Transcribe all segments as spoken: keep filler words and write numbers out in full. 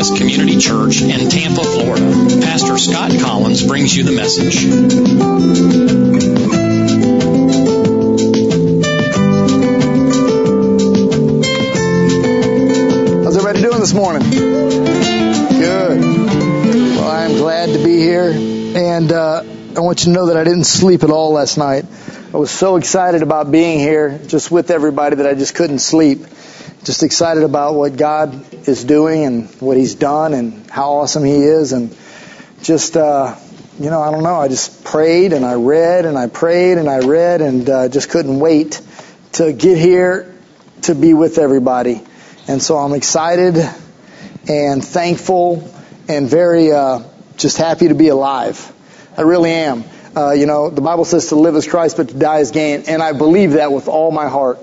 Baptist Community Church in Tampa, Florida. Pastor Scott Collins brings you the message. How's everybody doing this morning? Good. Well, I'm glad to be here, and uh, I want you to know that I didn't sleep at all last night. I was so excited about being here just with everybody that I just couldn't sleep. Just excited about what God is doing and what He's done and how awesome He is. And just, uh, you know, I don't know. I just prayed and I read and I prayed and I read and uh, just couldn't wait to get here to be with everybody. And so I'm excited and thankful and very uh, just happy to be alive. I really am. Uh, you know, the Bible says to live is Christ, but to die is gain. And I believe that with all my heart.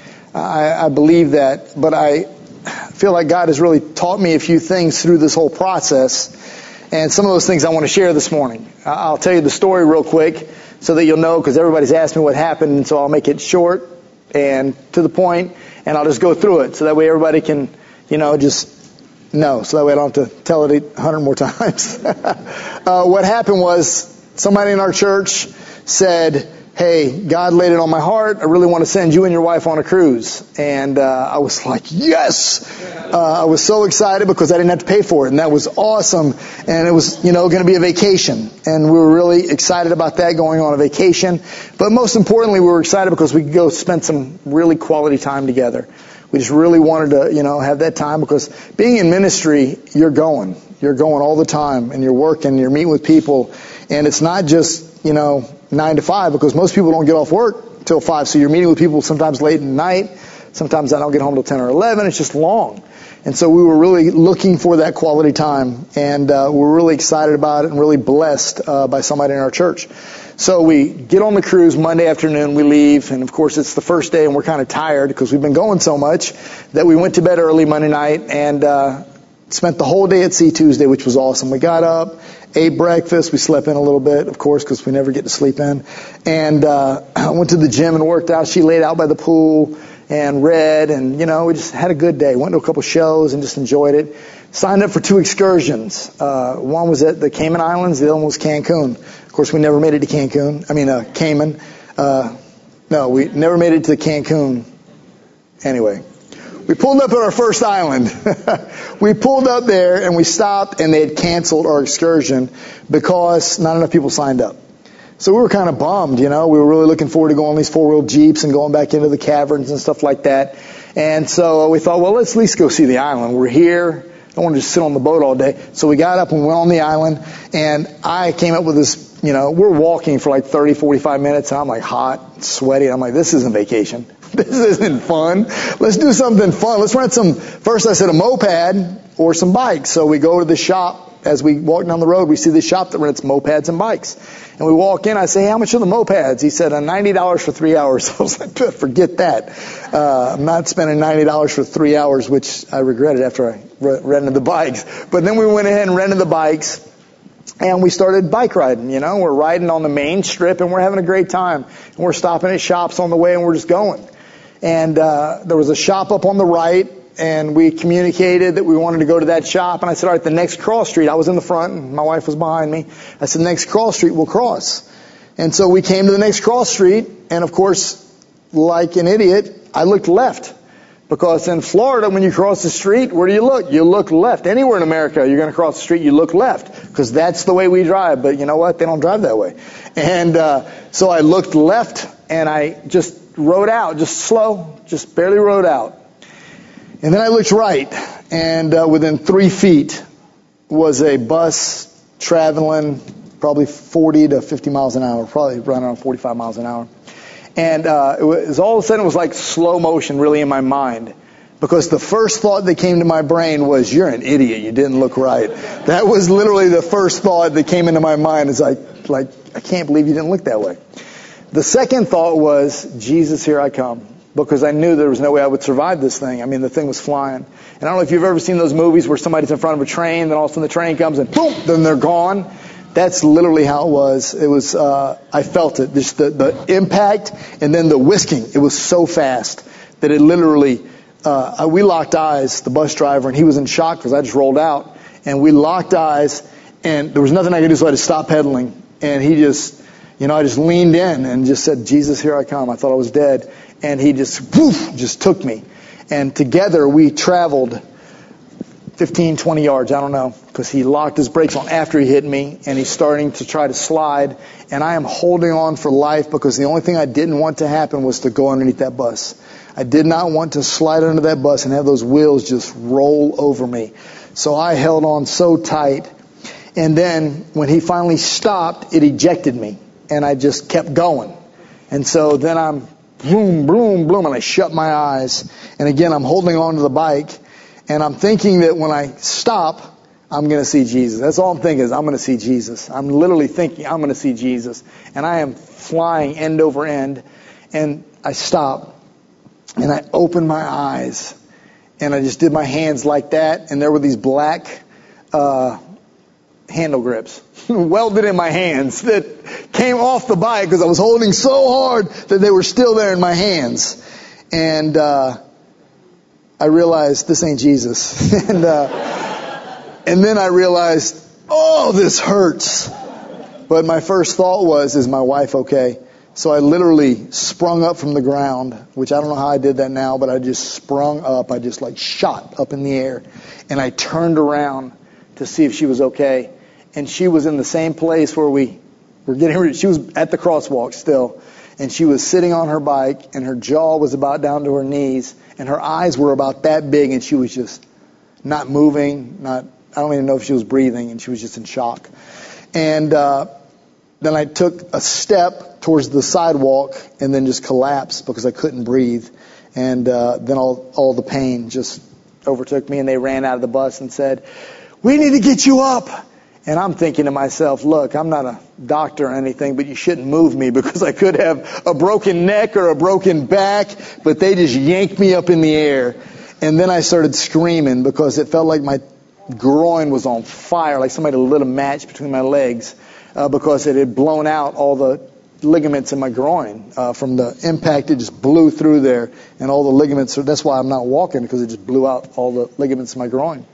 I, I believe that, but I feel like God has really taught me a few things through this whole process, and some of those things I want to share this morning. I'll tell you the story real quick so that you'll know, because everybody's asked me what happened, and so I'll make it short and to the point, and I'll just go through it so that way everybody can, you know, just know, so that way I don't have to tell it a hundred more times. uh, what happened was somebody in our church said, hey, God laid it on my heart. I really want to send you and your wife on a cruise. And uh, I was like, yes! Uh, I was so excited because I didn't have to pay for it. And that was awesome. And it was, you know, going to be a vacation. And we were really excited about that, going on a vacation. But most importantly, we were excited because we could go spend some really quality time together. We just really wanted to, you know, have that time, because being in ministry, you're going. You're going all the time, and you're working, you're meeting with people. And it's not just, you know, nine to five, because most people don't get off work till five. So you're meeting with people sometimes late at night. Sometimes I don't get home till ten or eleven. It's just long. And so we were really looking for that quality time. And uh, we're really excited about it and really blessed uh, by somebody in our church. So we get on the cruise Monday afternoon, we leave, and of course it's the first day and we're kind of tired because we've been going so much that we went to bed early Monday night and uh spent the whole day at sea Tuesday, which was awesome. We got up, ate breakfast, we slept in a little bit, of course, because we never get to sleep in, and uh I went to the gym and worked out. She laid out by the pool and read, and you know, we just had a good day. Went to a couple shows and just enjoyed it. Signed up for two excursions. Uh one was at the Cayman Islands, the other one was Cancun. Of course, we never made it to Cancun. I mean, uh, Cayman. Uh, no, we never made it to Cancun. Anyway, we pulled up at our first island. We pulled up there and we stopped, and they had canceled our excursion because not enough people signed up. So we were kind of bummed, you know. We were really looking forward to going on these four-wheel Jeeps and going back into the caverns and stuff like that. And so we thought, well, let's at least go see the island. We're here. I don't want to just sit on the boat all day. So we got up and went on the island, and I came up with this, you know, we're walking for like thirty, forty-five minutes, and I'm like hot, sweaty. I'm like, this isn't vacation. This isn't fun. Let's do something fun. Let's rent some, first I said a moped or some bikes. So we go to the shop. As we walk down the road, we see the shop that rents mopeds and bikes. And we walk in, I say, hey, how much are the mopeds? He said, uh, ninety dollars for three hours. I was like, forget that. Uh, I'm not spending ninety dollars for three hours, which I regretted after I re- rented the bikes. But then we went ahead and rented the bikes. And we started bike riding, you know. We're riding on the main strip, and we're having a great time. And we're stopping at shops on the way, and we're just going. And uh there was a shop up on the right, and we communicated that we wanted to go to that shop. And I said, all right, the next cross street. I was in the front, and my wife was behind me. I said, next cross street, we'll cross. And so we came to the next cross street, and of course, like an idiot, I looked left. Because in Florida, when you cross the street, where do you look? You look left. Anywhere in America, you're going to cross the street, you look left. Because that's the way we drive. But you know what? They don't drive that way. And uh so I looked left, and I just rode out, just slow, just barely rode out. And then I looked right, and uh, within three feet was a bus traveling probably forty to fifty miles an hour, probably running around forty-five miles an hour. And uh, it was all of a sudden, it was like slow motion really in my mind. Because the first thought that came to my brain was, you're an idiot, you didn't look right. That was literally the first thought that came into my mind. Is like, like, I can't believe you didn't look that way. The second thought was, Jesus, here I come. Because I knew there was no way I would survive this thing. I mean, the thing was flying. And I don't know if you've ever seen those movies where somebody's in front of a train, then all of a sudden the train comes and boom, then they're gone. That's literally how it was. It was, uh, I felt it. Just the, the impact and then the whisking. It was so fast that it literally uh, we locked eyes, the bus driver, and he was in shock because I just rolled out. And we locked eyes, and there was nothing I could do, so I just stopped pedaling. And he just, you know, I just leaned in and just said, Jesus, here I come. I thought I was dead. And he just, woof, just took me. And together we traveled fifteen, twenty yards, I don't know, because he locked his brakes on after he hit me, and he's starting to try to slide. And I am holding on for life because the only thing I didn't want to happen was to go underneath that bus. I did not want to slide under that bus and have those wheels just roll over me. So I held on so tight. And then when he finally stopped, it ejected me. And I just kept going. And so then I'm boom, boom, boom, and I shut my eyes. And again, I'm holding on to the bike. And I'm thinking that when I stop, I'm going to see Jesus. That's all I'm thinking is I'm going to see Jesus. I'm literally thinking I'm going to see Jesus. And I am flying end over end. And I stop. And I open my eyes. And I just did my hands like that. And there were these black uh handle grips welded in my hands that came off the bike because I was holding so hard that they were still there in my hands. And uh I realized this ain't Jesus. and uh and then I realized, oh, this hurts. But my first thought was, is my wife okay? So I literally sprung up from the ground, which I don't know how I did that now, but I just sprung up. I just like shot up in the air. And I turned around to see if she was okay. And she was in the same place where we were getting ready. She was at the crosswalk still. And she was sitting on her bike, and her jaw was about down to her knees, and her eyes were about that big, and she was just not moving, not, I don't even know if she was breathing, and she was just in shock. And uh, then I took a step towards the sidewalk and then just collapsed because I couldn't breathe. And uh, then all, all the pain just overtook me, and they ran out of the bus and said, "We need to get you up." And I'm thinking to myself, look, I'm not a doctor or anything, but you shouldn't move me because I could have a broken neck or a broken back. But they just yanked me up in the air. And then I started screaming because it felt like my groin was on fire, like somebody lit a match between my legs uh, because it had blown out all the ligaments in my groin. Uh, from the impact, it just blew through there. And all the ligaments, that's why I'm not walking, because it just blew out all the ligaments in my groin.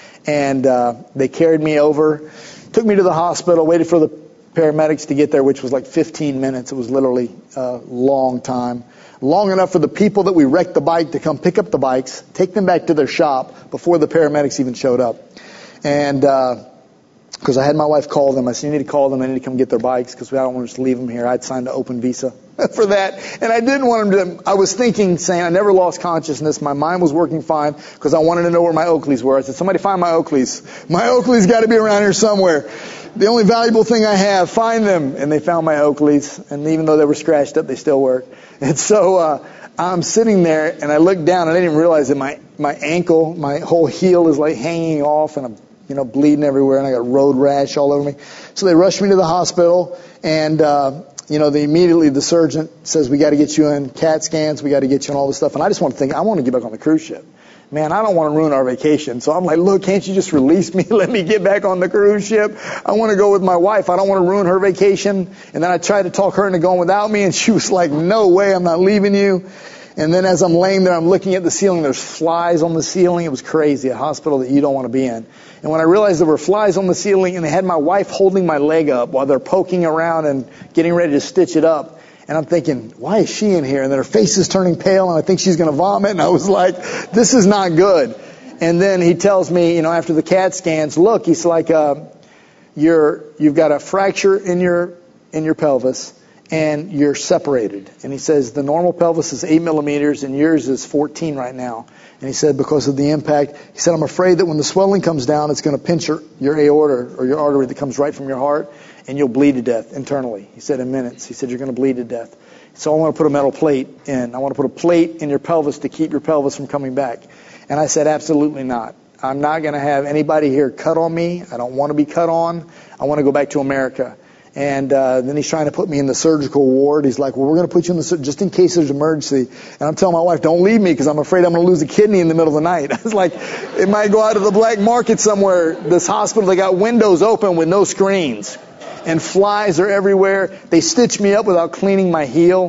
And uh, they carried me over, took me to the hospital, waited for the paramedics to get there, which was like fifteen minutes. It was literally a long time. Long enough for the people that we wrecked the bike to come pick up the bikes, take them back to their shop before the paramedics even showed up. And because uh, I had my wife call them. I said, you need to call them. They need to come get their bikes because I don't want to just leave them here. I'd signed an open visa for that. And I didn't want them to, I was thinking, saying, I never lost consciousness. My mind was working fine because I wanted to know where my Oakleys were. I said, somebody find my Oakleys. My Oakleys got to be around here somewhere. The only valuable thing I have, find them. And they found my Oakleys. And even though they were scratched up, they still work. And so uh, I'm sitting there and I look down and I didn't even realize that my, my ankle, my whole heel is like hanging off and I'm, you know, bleeding everywhere and I got road rash all over me. So they rushed me to the hospital and, uh, you know, they immediately, the surgeon says, we got to get you in CAT scans, we got to get you in all this stuff. And I just want to think, I want to get back on the cruise ship. Man, I don't want to ruin our vacation. So I'm like, look, can't you just release me? Let me get back on the cruise ship. I want to go with my wife. I don't want to ruin her vacation. And then I tried to talk her into going without me. And she was like, no way, I'm not leaving you. And then as I'm laying there, I'm looking at the ceiling. There's flies on the ceiling. It was crazy, a hospital that you don't want to be in. And when I realized there were flies on the ceiling and they had my wife holding my leg up while they're poking around and getting ready to stitch it up. And I'm thinking, why is she in here? And then her face is turning pale and I think she's going to vomit. And I was like, this is not good. And then he tells me, you know, after the CAT scans, look, he's like, uh, you're, you've got a fracture in your, in your pelvis. And you're separated. And he says the normal pelvis is eight millimeters and yours is fourteen right now. And he said because of the impact, he said, I'm afraid that when the swelling comes down, it's going to pinch your, your aorta or your artery that comes right from your heart and you'll bleed to death internally. He said in minutes. He said you're going to bleed to death. So I want to put a metal plate in. I want to put a plate in your pelvis to keep your pelvis from coming back. And I said, absolutely not. I'm not going to have anybody here cut on me. I don't want to be cut on. I want to go back to America. And uh, then he's trying to put me in the surgical ward. He's like, well, we're going to put you in the just in case there's an emergency. And I'm telling my wife, don't leave me because I'm afraid I'm going to lose a kidney in the middle of the night. I was like, it might go out to the black market somewhere. This hospital, they got windows open with no screens. And flies are everywhere. They stitched me up without cleaning my heel.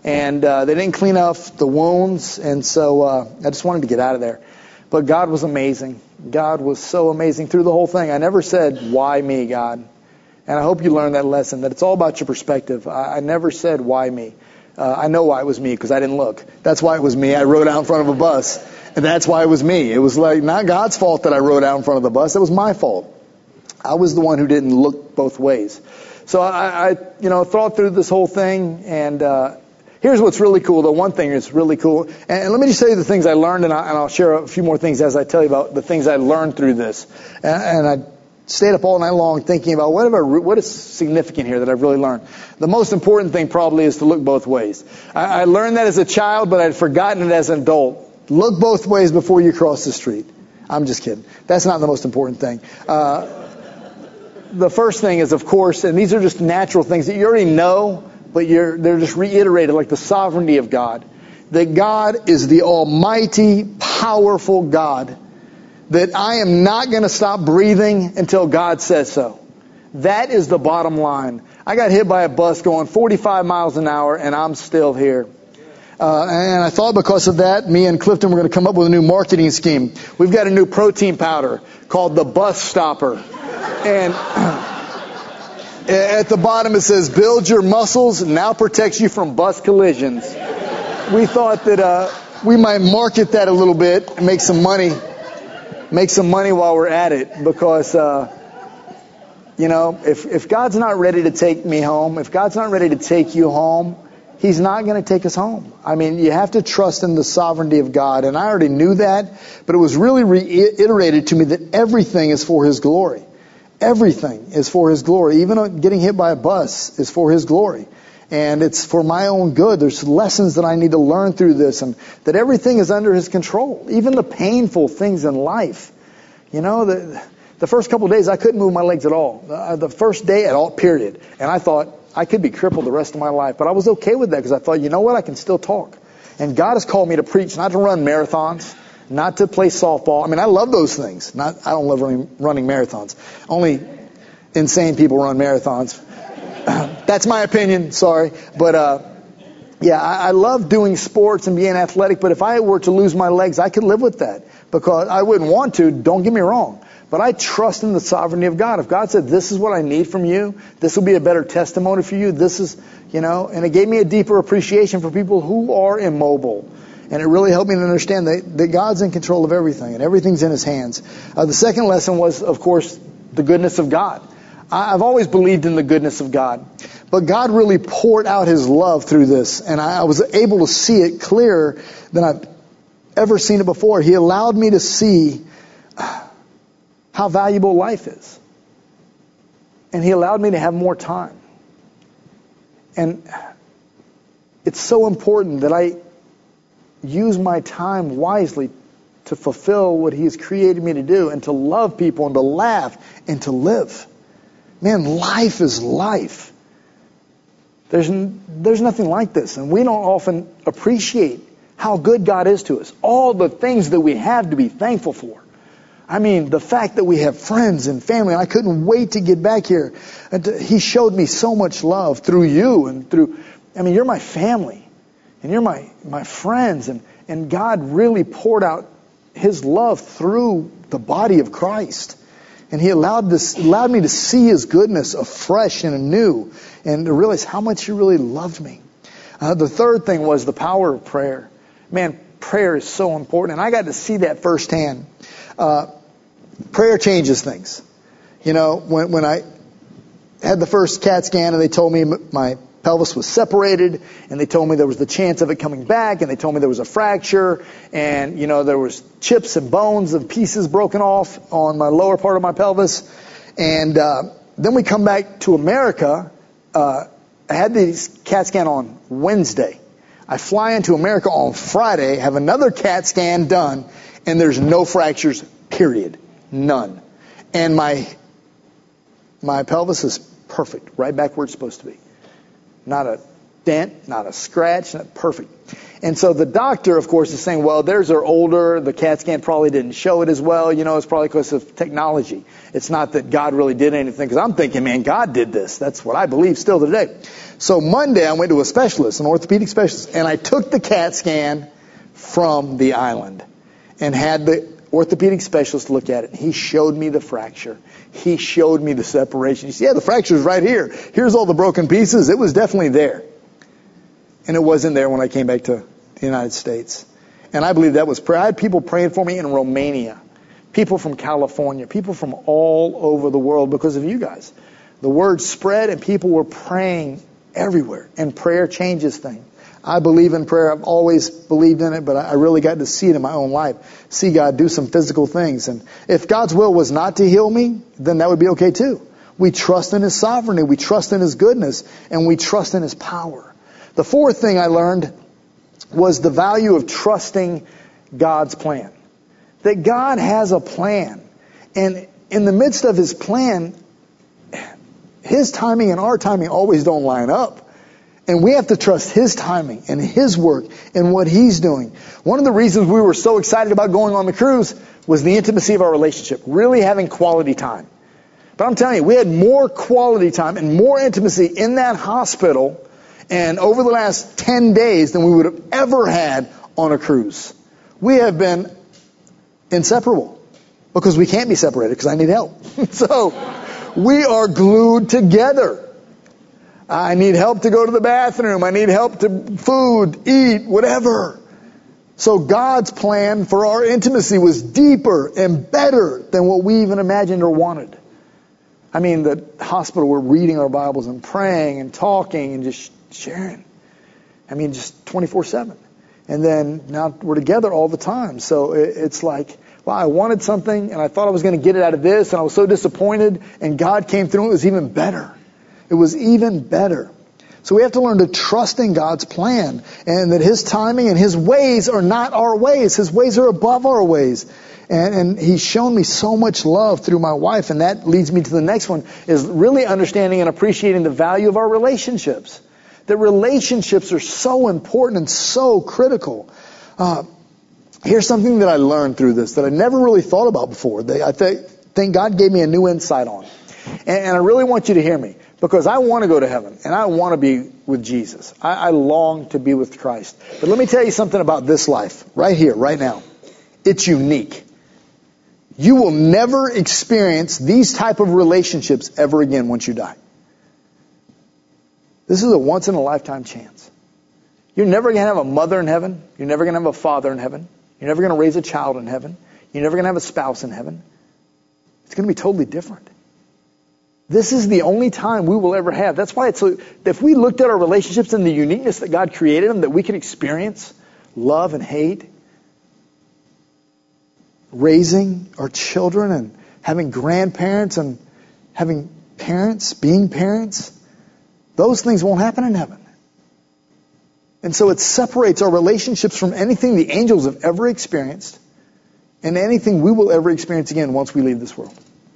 And uh, they didn't clean up the wounds, and so uh, I just wanted to get out of there. But God was amazing. God was so amazing through the whole thing. I never said, why me, God? And I hope you learned that lesson, that it's all about your perspective. I, I never said, why me? Uh, I know why it was me, because I didn't look. That's why it was me. I rode out in front of a bus, and that's why it was me. It was like not God's fault that I rode out in front of the bus. It was my fault. I was the one who didn't look both ways. So I, I you know, thought through this whole thing, and uh, here's what's really cool. The one thing that's really cool, and, and let me just tell you the things I learned, and, I, and I'll share a few more things as I tell you about the things I learned through this. And, and I stayed up all night long thinking about what, have I, what is significant here that I've really learned. The most important thing probably is to look both ways. I, I learned that as a child, but I'd forgotten it as an adult. Look both ways before you cross the street. I'm just kidding. That's not the most important thing. Uh, the first thing is, of course, and these are just natural things that you already know, but you're, they're just reiterated, like the sovereignty of God. That God is the almighty, powerful God. That I am not going to stop breathing until God says so. That is the bottom line. I got hit by a bus going forty-five miles an hour, and I'm still here. Uh, and I thought because of that, me and Clifton were going to come up with a new marketing scheme. We've got a new protein powder called the Bus Stopper. And at the bottom it says, build your muscles, now protects you from bus collisions. We thought that uh, we might market that a little bit and make some money. Make some money while we're at it, because, uh, you know, if, if God's not ready to take me home, if God's not ready to take you home, He's not going to take us home. I mean, you have to trust in the sovereignty of God, and I already knew that, but it was really reiterated to me that everything is for His glory. Everything is for His glory. Even getting hit by a bus is for His glory. And it's for my own good. There's lessons that I need to learn through this, and that everything is under His control. Even the painful things in life. You know, the, the first couple of days I couldn't move my legs at all. Uh, the first day at all, period. And I thought I could be crippled the rest of my life. But I was okay with that, because I thought, you know what, I can still talk. And God has called me to preach, not to run marathons, not to play softball. I mean, I love those things. Not, I don't love running, running marathons. Only insane people run marathons. That's my opinion, sorry. But, uh, yeah, I, I love doing sports and being athletic, but if I were to lose my legs, I could live with that, because I wouldn't want to, don't get me wrong. But I trust in the sovereignty of God. If God said, this is what I need from you, this will be a better testimony for you, this is, you know, and it gave me a deeper appreciation for people who are immobile. And it really helped me to understand that, that God's in control of everything, and everything's in His hands. Uh, the second lesson was, of course, the goodness of God. I've always believed in the goodness of God. But God really poured out His love through this. And I was able to see it clearer than I've ever seen it before. He allowed me to see how valuable life is. And He allowed me to have more time. And it's so important that I use my time wisely to fulfill what He has created me to do, and to love people, and to laugh, and to live. Man, life is life. There's there's nothing like this, and we don't often appreciate how good God is to us. All the things that we have to be thankful for. I mean, the fact that we have friends and family, and I couldn't wait to get back here. And to, He showed me so much love through you, and through, I mean, you're my family, and you're my, my friends, and, and God really poured out His love through the body of Christ. And He allowed this, allowed me to see His goodness afresh and anew, and to realize how much He really loved me. Uh, the third thing was the power of prayer. Man, prayer is so important, and I got to see that firsthand. Uh, prayer changes things. You know, when when I had the first CAT scan, and they told me my pelvis was separated, and they told me there was the chance of it coming back, and they told me there was a fracture, and, you know, there was chips and bones and pieces broken off on my lower part of my pelvis. And uh, then we come back to America. Uh, I had the CAT scan on Wednesday. I fly into America on Friday, have another CAT scan done, and there's no fractures, period. None. And my my pelvis is perfect, right back where it's supposed to be. Not a dent, not a scratch, not perfect. And so the doctor, of course, is saying, well, theirs are older. The CAT scan probably didn't show it as well. You know, it's probably because of technology. It's not that God really did anything. Because I'm thinking, man, God did this. That's what I believe still today. So Monday, I went to a specialist, an orthopedic specialist, and I took the CAT scan from the island and had the orthopedic specialist look at it. He showed me the fracture. He showed me the separation. He said, yeah, the fracture's right here. Here's all the broken pieces. It was definitely there. And it wasn't there when I came back to the United States. And I believe that was prayer. I had people praying for me in Romania, people from California, people from all over the world because of you guys. The word spread and people were praying everywhere. And prayer changes things. I believe in prayer. I've always believed in it, but I really got to see it in my own life. See God do some physical things. And if God's will was not to heal me, then that would be okay too. We trust in His sovereignty. We trust in His goodness. And we trust in His power. The fourth thing I learned was the value of trusting God's plan. That God has a plan. And in the midst of His plan, His timing and our timing always don't line up. And we have to trust His timing and His work and what He's doing. One of the reasons we were so excited about going on the cruise was the intimacy of our relationship. Really having quality time. But I'm telling you, we had more quality time and more intimacy in that hospital and over the last ten days than we would have ever had on a cruise. We have been inseparable because we can't be separated because I need help. So we are glued together. I need help to go to the bathroom. I need help to food, eat, whatever. So God's plan for our intimacy was deeper and better than what we even imagined or wanted. I mean, the hospital, we're reading our Bibles and praying and talking and just sharing. I mean, just twenty-four seven. And then now we're together all the time. So it's like, wow, I wanted something and I thought I was going to get it out of this and I was so disappointed and God came through and it was even better. It was even better. So we have to learn to trust in God's plan and that His timing and His ways are not our ways. His ways are above our ways. And, and He's shown me so much love through my wife. And that leads me to the next one, is really understanding and appreciating the value of our relationships. That relationships are so important and so critical. Uh, here's something that I learned through this that I never really thought about before. They, I th- think God gave me a new insight on. And, and I really want you to hear me. Because I want to go to heaven, and I want to be with Jesus. I, I long to be with Christ. But let me tell you something about this life, right here, right now. It's unique. You will never experience these type of relationships ever again once you die. This is a once-in-a-lifetime chance. You're never going to have a mother in heaven. You're never going to have a father in heaven. You're never going to raise a child in heaven. You're never going to have a spouse in heaven. It's going to be totally different. This is the only time we will ever have. That's why it's so, if we looked at our relationships and the uniqueness that God created them, that we could experience love and hate, raising our children and having grandparents and having parents, being parents, those things won't happen in heaven. And so it separates our relationships from anything the angels have ever experienced and anything we will ever experience again once we leave this world.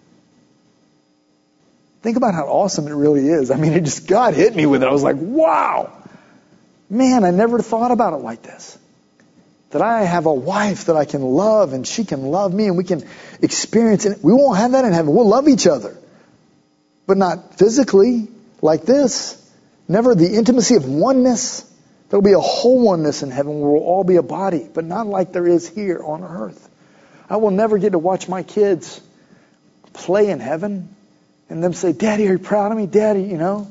Think about how awesome it really is. I mean, it just, God hit me with it. I was like, wow. Man, I never thought about it like this. That I have a wife that I can love and she can love me and we can experience it. We won't have that in heaven. We'll love each other. But not physically like this. Never the intimacy of oneness. There'll be a whole oneness in heaven where we'll all be a body. But not like there is here on earth. I will never get to watch my kids play in heaven. And them say, Daddy, are you proud of me? Daddy, you know.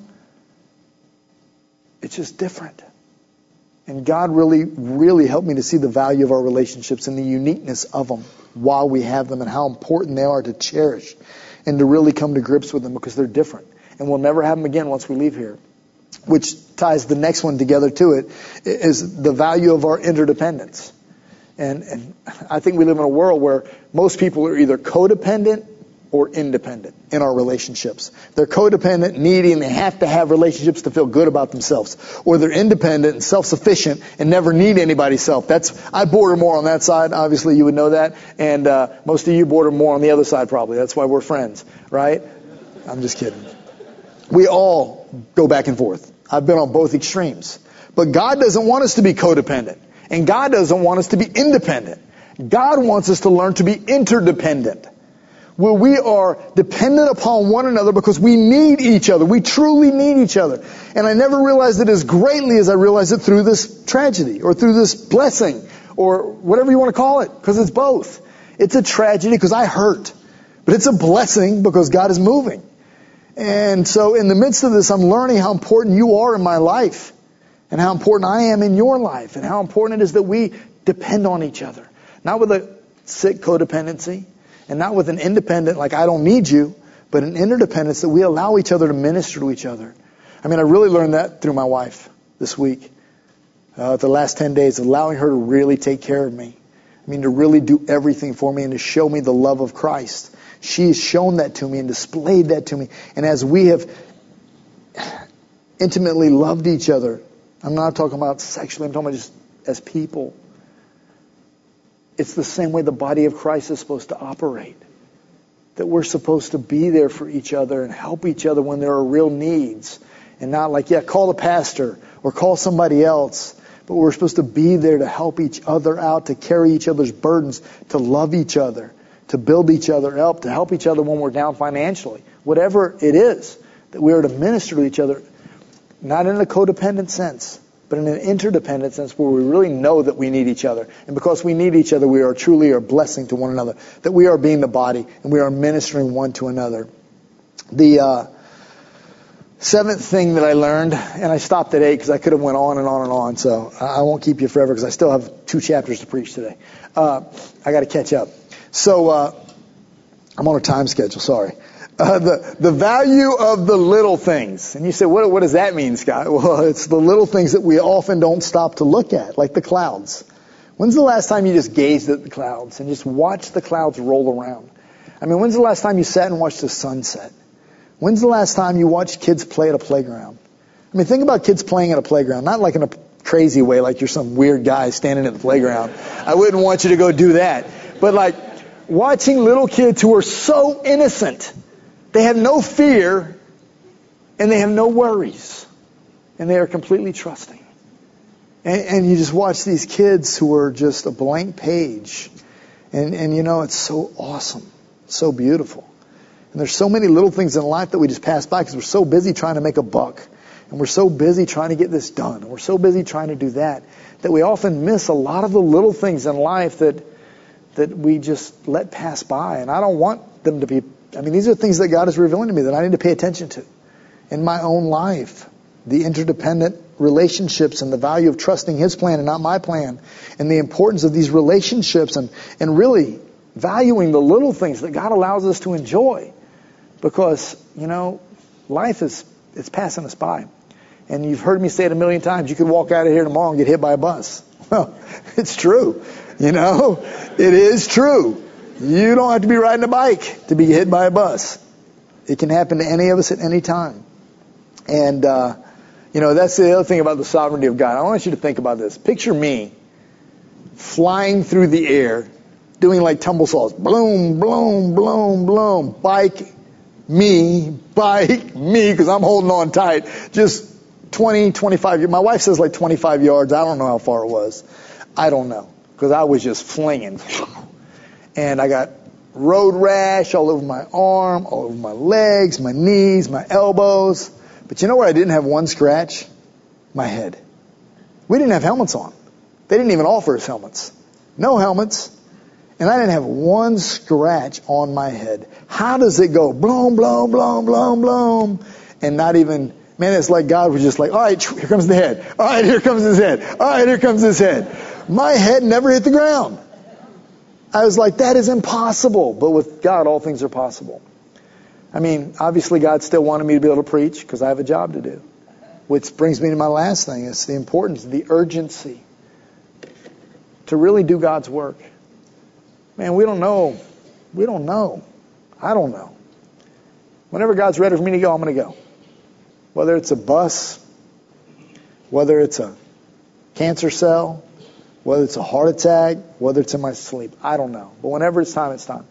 It's just different. And God really, really helped me to see the value of our relationships and the uniqueness of them while we have them and how important they are to cherish and to really come to grips with them because they're different. And we'll never have them again once we leave here. Which ties the next one together to it, is the value of our interdependence. And, and I think we live in a world where most people are either codependent or independent in our relationships. They're codependent, needy, and they have to have relationships to feel good about themselves. Or they're independent and self-sufficient and never need anybody's help. That's, I border more on that side. Obviously, you would know that. And uh, most of you border more on the other side, probably. That's why we're friends, right? I'm just kidding. We all go back and forth. I've been on both extremes. But God doesn't want us to be codependent. And God doesn't want us to be independent. God wants us to learn to be interdependent, where we are dependent upon one another because we need each other. We truly need each other. And I never realized it as greatly as I realized it through this tragedy or through this blessing or whatever you want to call it, because it's both. It's a tragedy because I hurt, but it's a blessing because God is moving. And so in the midst of this, I'm learning how important you are in my life and how important I am in your life and how important it is that we depend on each other. Not with a sick codependency and not with an independent, like I don't need you, but an interdependence that we allow each other to minister to each other. I mean, I really learned that through my wife this week, uh, the last ten days, allowing her to really take care of me. I mean, to really do everything for me and to show me the love of Christ. She has shown that to me and displayed that to me. And as we have intimately loved each other, I'm not talking about sexually, I'm talking about just as people. It's the same way the body of Christ is supposed to operate. That we're supposed to be there for each other and help each other when there are real needs. And not like, yeah, call the pastor or call somebody else. But we're supposed to be there to help each other out, to carry each other's burdens, to love each other, to build each other up, to help each other when we're down financially. Whatever it is, that we are to minister to each other, not in a codependent sense, but in an interdependent sense where we really know that we need each other. And because we need each other, we are truly a blessing to one another. That we are being the body and we are ministering one to another. The uh, seventh thing that I learned, and I stopped at eight because I could have went on and on and on, so I won't keep you forever because I still have two chapters to preach today. Uh, I got to catch up. So uh, I'm on a time schedule, sorry. Uh, the, the value of the little things. And you say, what, what does that mean, Scott? Well, it's the little things that we often don't stop to look at, like the clouds. When's the last time you just gazed at the clouds and just watched the clouds roll around? I mean, when's the last time you sat and watched the sunset? When's the last time you watched kids play at a playground? I mean, think about kids playing at a playground, not like in a crazy way, like you're some weird guy standing at the playground. I wouldn't want you to go do that. But like watching little kids who are so innocent. They have no fear, and they have no worries, and they are completely trusting. And, and you just watch these kids who are just a blank page, and, and you know, it's so awesome, so beautiful. And there's so many little things in life that we just pass by because we're so busy trying to make a buck, and we're so busy trying to get this done, and we're so busy trying to do that, that we often miss a lot of the little things in life that that we just let pass by. And I don't want them to be I mean, these are things that God is revealing to me that I need to pay attention to in my own life. The interdependent relationships and the value of trusting His plan and not my plan. And the importance of these relationships and, and really valuing the little things that God allows us to enjoy. Because, you know, life is it's passing us by. And you've heard me say it a million times. You could walk out of here tomorrow and get hit by a bus. Well, it's true. You know, it is true. You don't have to be riding a bike to be hit by a bus. It can happen to any of us at any time. And, uh, you know, that's the other thing about the sovereignty of God. I want you to think about this. Picture me flying through the air, doing like tumble saws. Bloom, bloom, bloom, bloom. Bike, me, bike, me, because I'm holding on tight. Just twenty, twenty-five yards. My wife says like twenty-five yards. I don't know how far it was. I don't know, because I was just flinging. And I got road rash all over my arm, all over my legs, my knees, my elbows. But you know where I didn't have one scratch? My head. We didn't have helmets on. They didn't even offer us helmets. No helmets. And I didn't have one scratch on my head. How does it go? Bloom, bloom, bloom, bloom, bloom. And not even, man, it's like God was just like, all right, here comes the head. All right, here comes his head. All right, here comes his head. My head never hit the ground. I was like, that is impossible. But with God, all things are possible. I mean, obviously God still wanted me to be able to preach because I have a job to do. Which brings me to my last thing. It's the importance, the urgency to really do God's work. Man, we don't know. We don't know. I don't know. Whenever God's ready for me to go, I'm going to go. Whether it's a bus, whether it's a cancer cell, whether it's a heart attack, whether it's in my sleep. I don't know. But whenever it's time, it's time.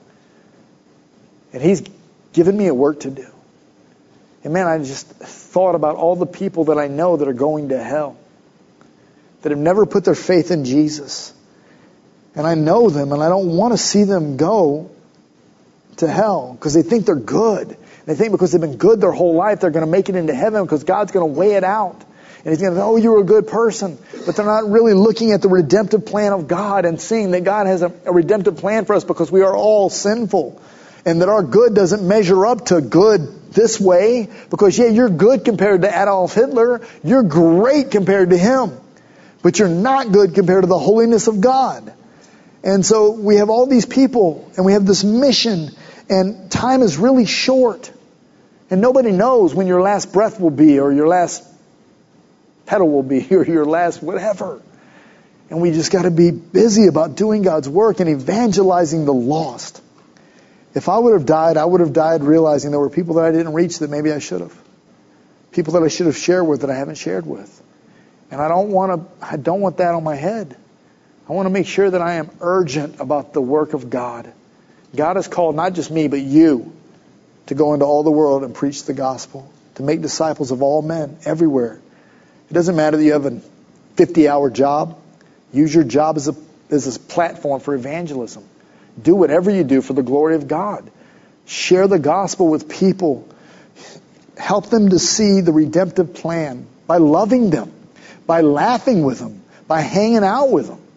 And He's given me a work to do. And man, I just thought about all the people that I know that are going to hell. that have never put their faith in Jesus. And I know them, and I don't want to see them go to hell because they think they're good. They think because they've been good their whole life, they're going to make it into heaven because God's going to weigh it out. And He's going to say, oh, you were a good person. But they're not really looking at the redemptive plan of God and seeing that God has a, a redemptive plan for us because we are all sinful. And that our good doesn't measure up to good this way. Because, yeah, you're good compared to Adolf Hitler. You're great compared to him. But you're not good compared to the holiness of God. And so we have all these people and we have this mission. And time is really short. And nobody knows when your last breath will be or your last pedal will be or your last whatever. And we just got to be busy about doing God's work and evangelizing the lost. If I would have died, I would have died realizing there were people that I didn't reach that maybe I should have. People that I should have shared with that I haven't shared with. And I don't want to, I don't want that on my head. I want to make sure that I am urgent about the work of God. God has called not just me, but you to go into all the world and preach the gospel, to make disciples of all men everywhere. It doesn't matter that you have a fifty-hour job. Use your job as a, as a platform for evangelism. Do whatever you do for the glory of God. Share the gospel with people. Help them to see the redemptive plan by loving them, by laughing with them, by hanging out with them,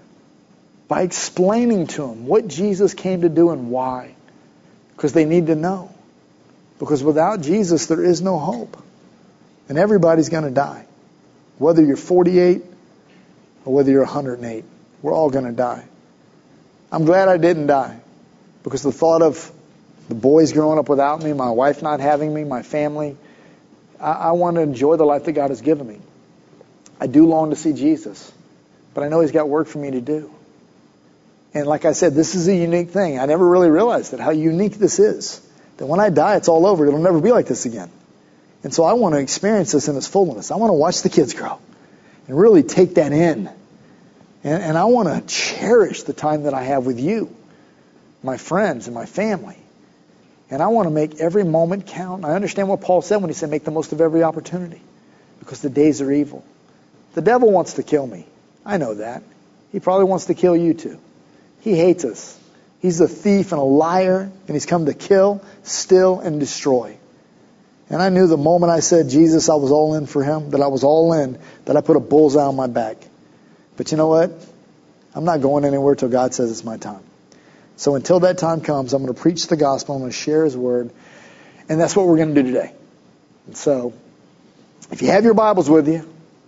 by explaining to them what Jesus came to do and why. Because they need to know. Because without Jesus, there is no hope. And everybody's going to die. Whether you're forty-eight or whether you're one hundred eight. We're all going to die. I'm glad I didn't die. Because the thought of the boys growing up without me, my wife not having me, my family, I, I want to enjoy the life that God has given me. I do long to see Jesus. But I know He's got work for me to do. And like I said, this is a unique thing. I never really realized that, how unique this is. That when I die, it's all over. It'll never be like this again. And so I want to experience this in its fullness. I want to watch the kids grow and really take that in. And, and I want to cherish the time that I have with you, my friends and my family. And I want to make every moment count. I understand what Paul said when he said make the most of every opportunity because the days are evil. The devil wants to kill me. I know that. He probably wants to kill you too. He hates us. He's a thief and a liar, and he's come to kill, steal, and destroy. And I knew the moment I said, Jesus, I was all in for Him, that I was all in, that I put a bullseye on my back. But you know what? I'm not going anywhere till God says it's my time. So until that time comes, I'm going to preach the gospel, I'm going to share His word, and that's what we're going to do today. And so, if you have your Bibles with you,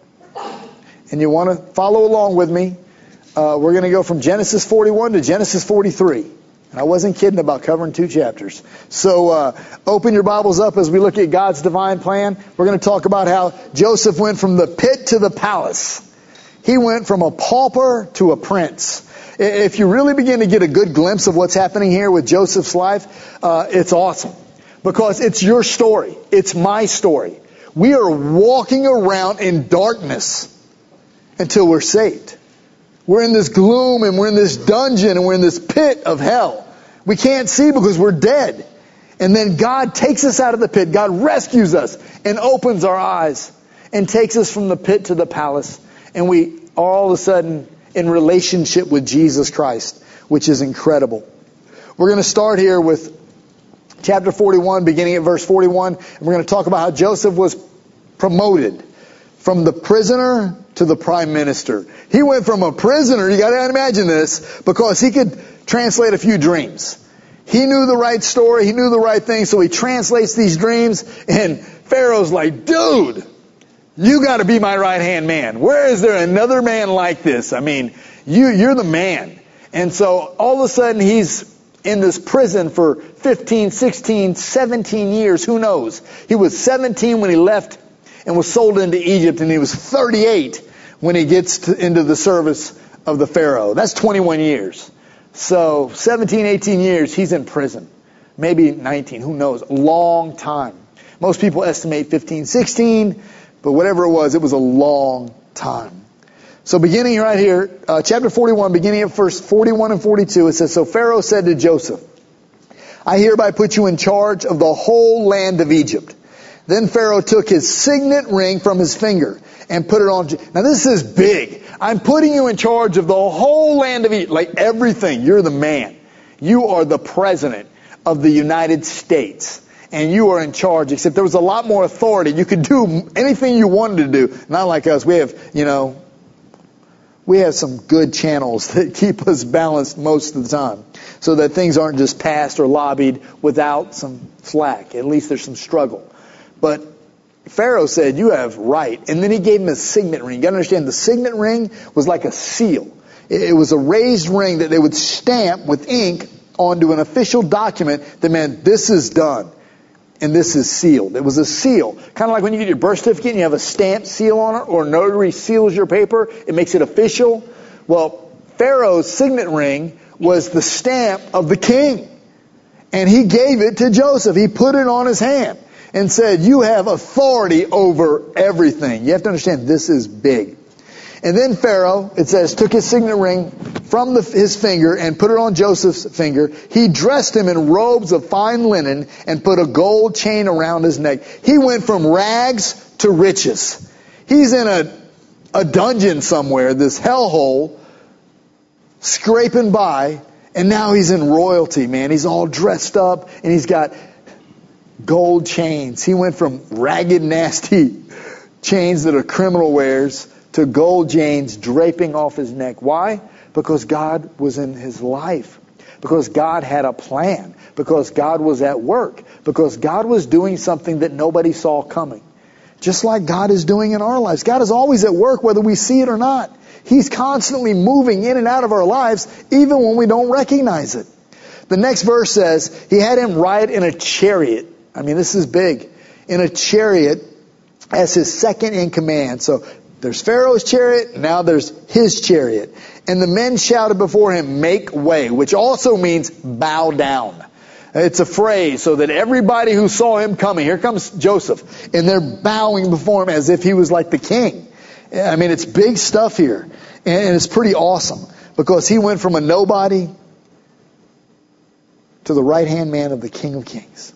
and you want to follow along with me, Uh, we're going to go from Genesis forty-one to Genesis forty-three. And I wasn't kidding about covering two chapters. So uh, open your Bibles up as we look at God's divine plan. We're going to talk about how Joseph went from the pit to the palace. He went from a pauper to a prince. If you really begin to get a good glimpse of what's happening here with Joseph's life, uh, it's awesome. Because it's your story. It's my story. We are walking around in darkness until we're saved. We're in this gloom and we're in this dungeon and we're in this pit of hell. We can't see because we're dead. And then God takes us out of the pit. God rescues us and opens our eyes and takes us from the pit to the palace. And we are all of a sudden in relationship with Jesus Christ, which is incredible. We're going to start here with chapter forty-one, beginning at verse forty-one. And we're going to talk about how Joseph was promoted from the prisoner to the prime minister. He went from a prisoner, you got to imagine this, because he could translate a few dreams. He knew the right story, he knew the right thing, so he translates these dreams, and Pharaoh's like, dude, you got to be my right-hand man. Where is there another man like this? I mean, you, you're the man. And so all of a sudden he's in this prison for fifteen, sixteen, seventeen years, who knows? He was seventeen when he left and was sold into Egypt, and he was thirty-eight when he gets to, into the service of the Pharaoh. That's twenty-one years. So seventeen, eighteen years, he's in prison. Maybe nineteen, who knows? Long time. Most people estimate fifteen, sixteen, but whatever it was, it was a long time. So beginning right here, uh, chapter forty-one, beginning at verse forty-one and forty-two, it says, so Pharaoh said to Joseph, I hereby put you in charge of the whole land of Egypt. Then Pharaoh took his signet ring from his finger and put it on. Now this is big. I'm putting you in charge of the whole land of Egypt, like everything. You're the man. You are the president of the United States. And you are in charge, except there was a lot more authority. You could do anything you wanted to do. Not like us. We have, you know, we have some good channels that keep us balanced most of the time. So that things aren't just passed or lobbied without some slack. At least there's some struggle. But Pharaoh said, you have right. And then he gave him a signet ring. You got to understand, the signet ring was like a seal. It was a raised ring that they would stamp with ink onto an official document that meant this is done. And this is sealed. It was a seal. Kind of like when you get your birth certificate and you have a stamped seal on it, or notary seals your paper. It makes it official. Well, Pharaoh's signet ring was the stamp of the king. And he gave it to Joseph. He put it on his hand and said, you have authority over everything. You have to understand, this is big. And then Pharaoh, it says, took his signet ring from the, his finger and put it on Joseph's finger. He dressed him in robes of fine linen and put a gold chain around his neck. He went from rags to riches. He's in a, a dungeon somewhere, this hellhole, scraping by, and now he's in royalty, man. He's all dressed up and he's got gold chains. He went from ragged, nasty chains that a criminal wears to gold chains draping off his neck. Why? Because God was in his life. Because God had a plan. Because God was at work. Because God was doing something that nobody saw coming. Just like God is doing in our lives. God is always at work whether we see it or not. He's constantly moving in and out of our lives even when we don't recognize it. The next verse says, he had him ride in a chariot. I mean, this is big. In a chariot as his second in command. So there's Pharaoh's chariot, now there's his chariot. And the men shouted before him, make way, which also means bow down. It's a phrase so that everybody who saw him coming, here comes Joseph, and they're bowing before him as if he was like the king. I mean, it's big stuff here. And it's pretty awesome because he went from a nobody to the right-hand man of the King of Kings.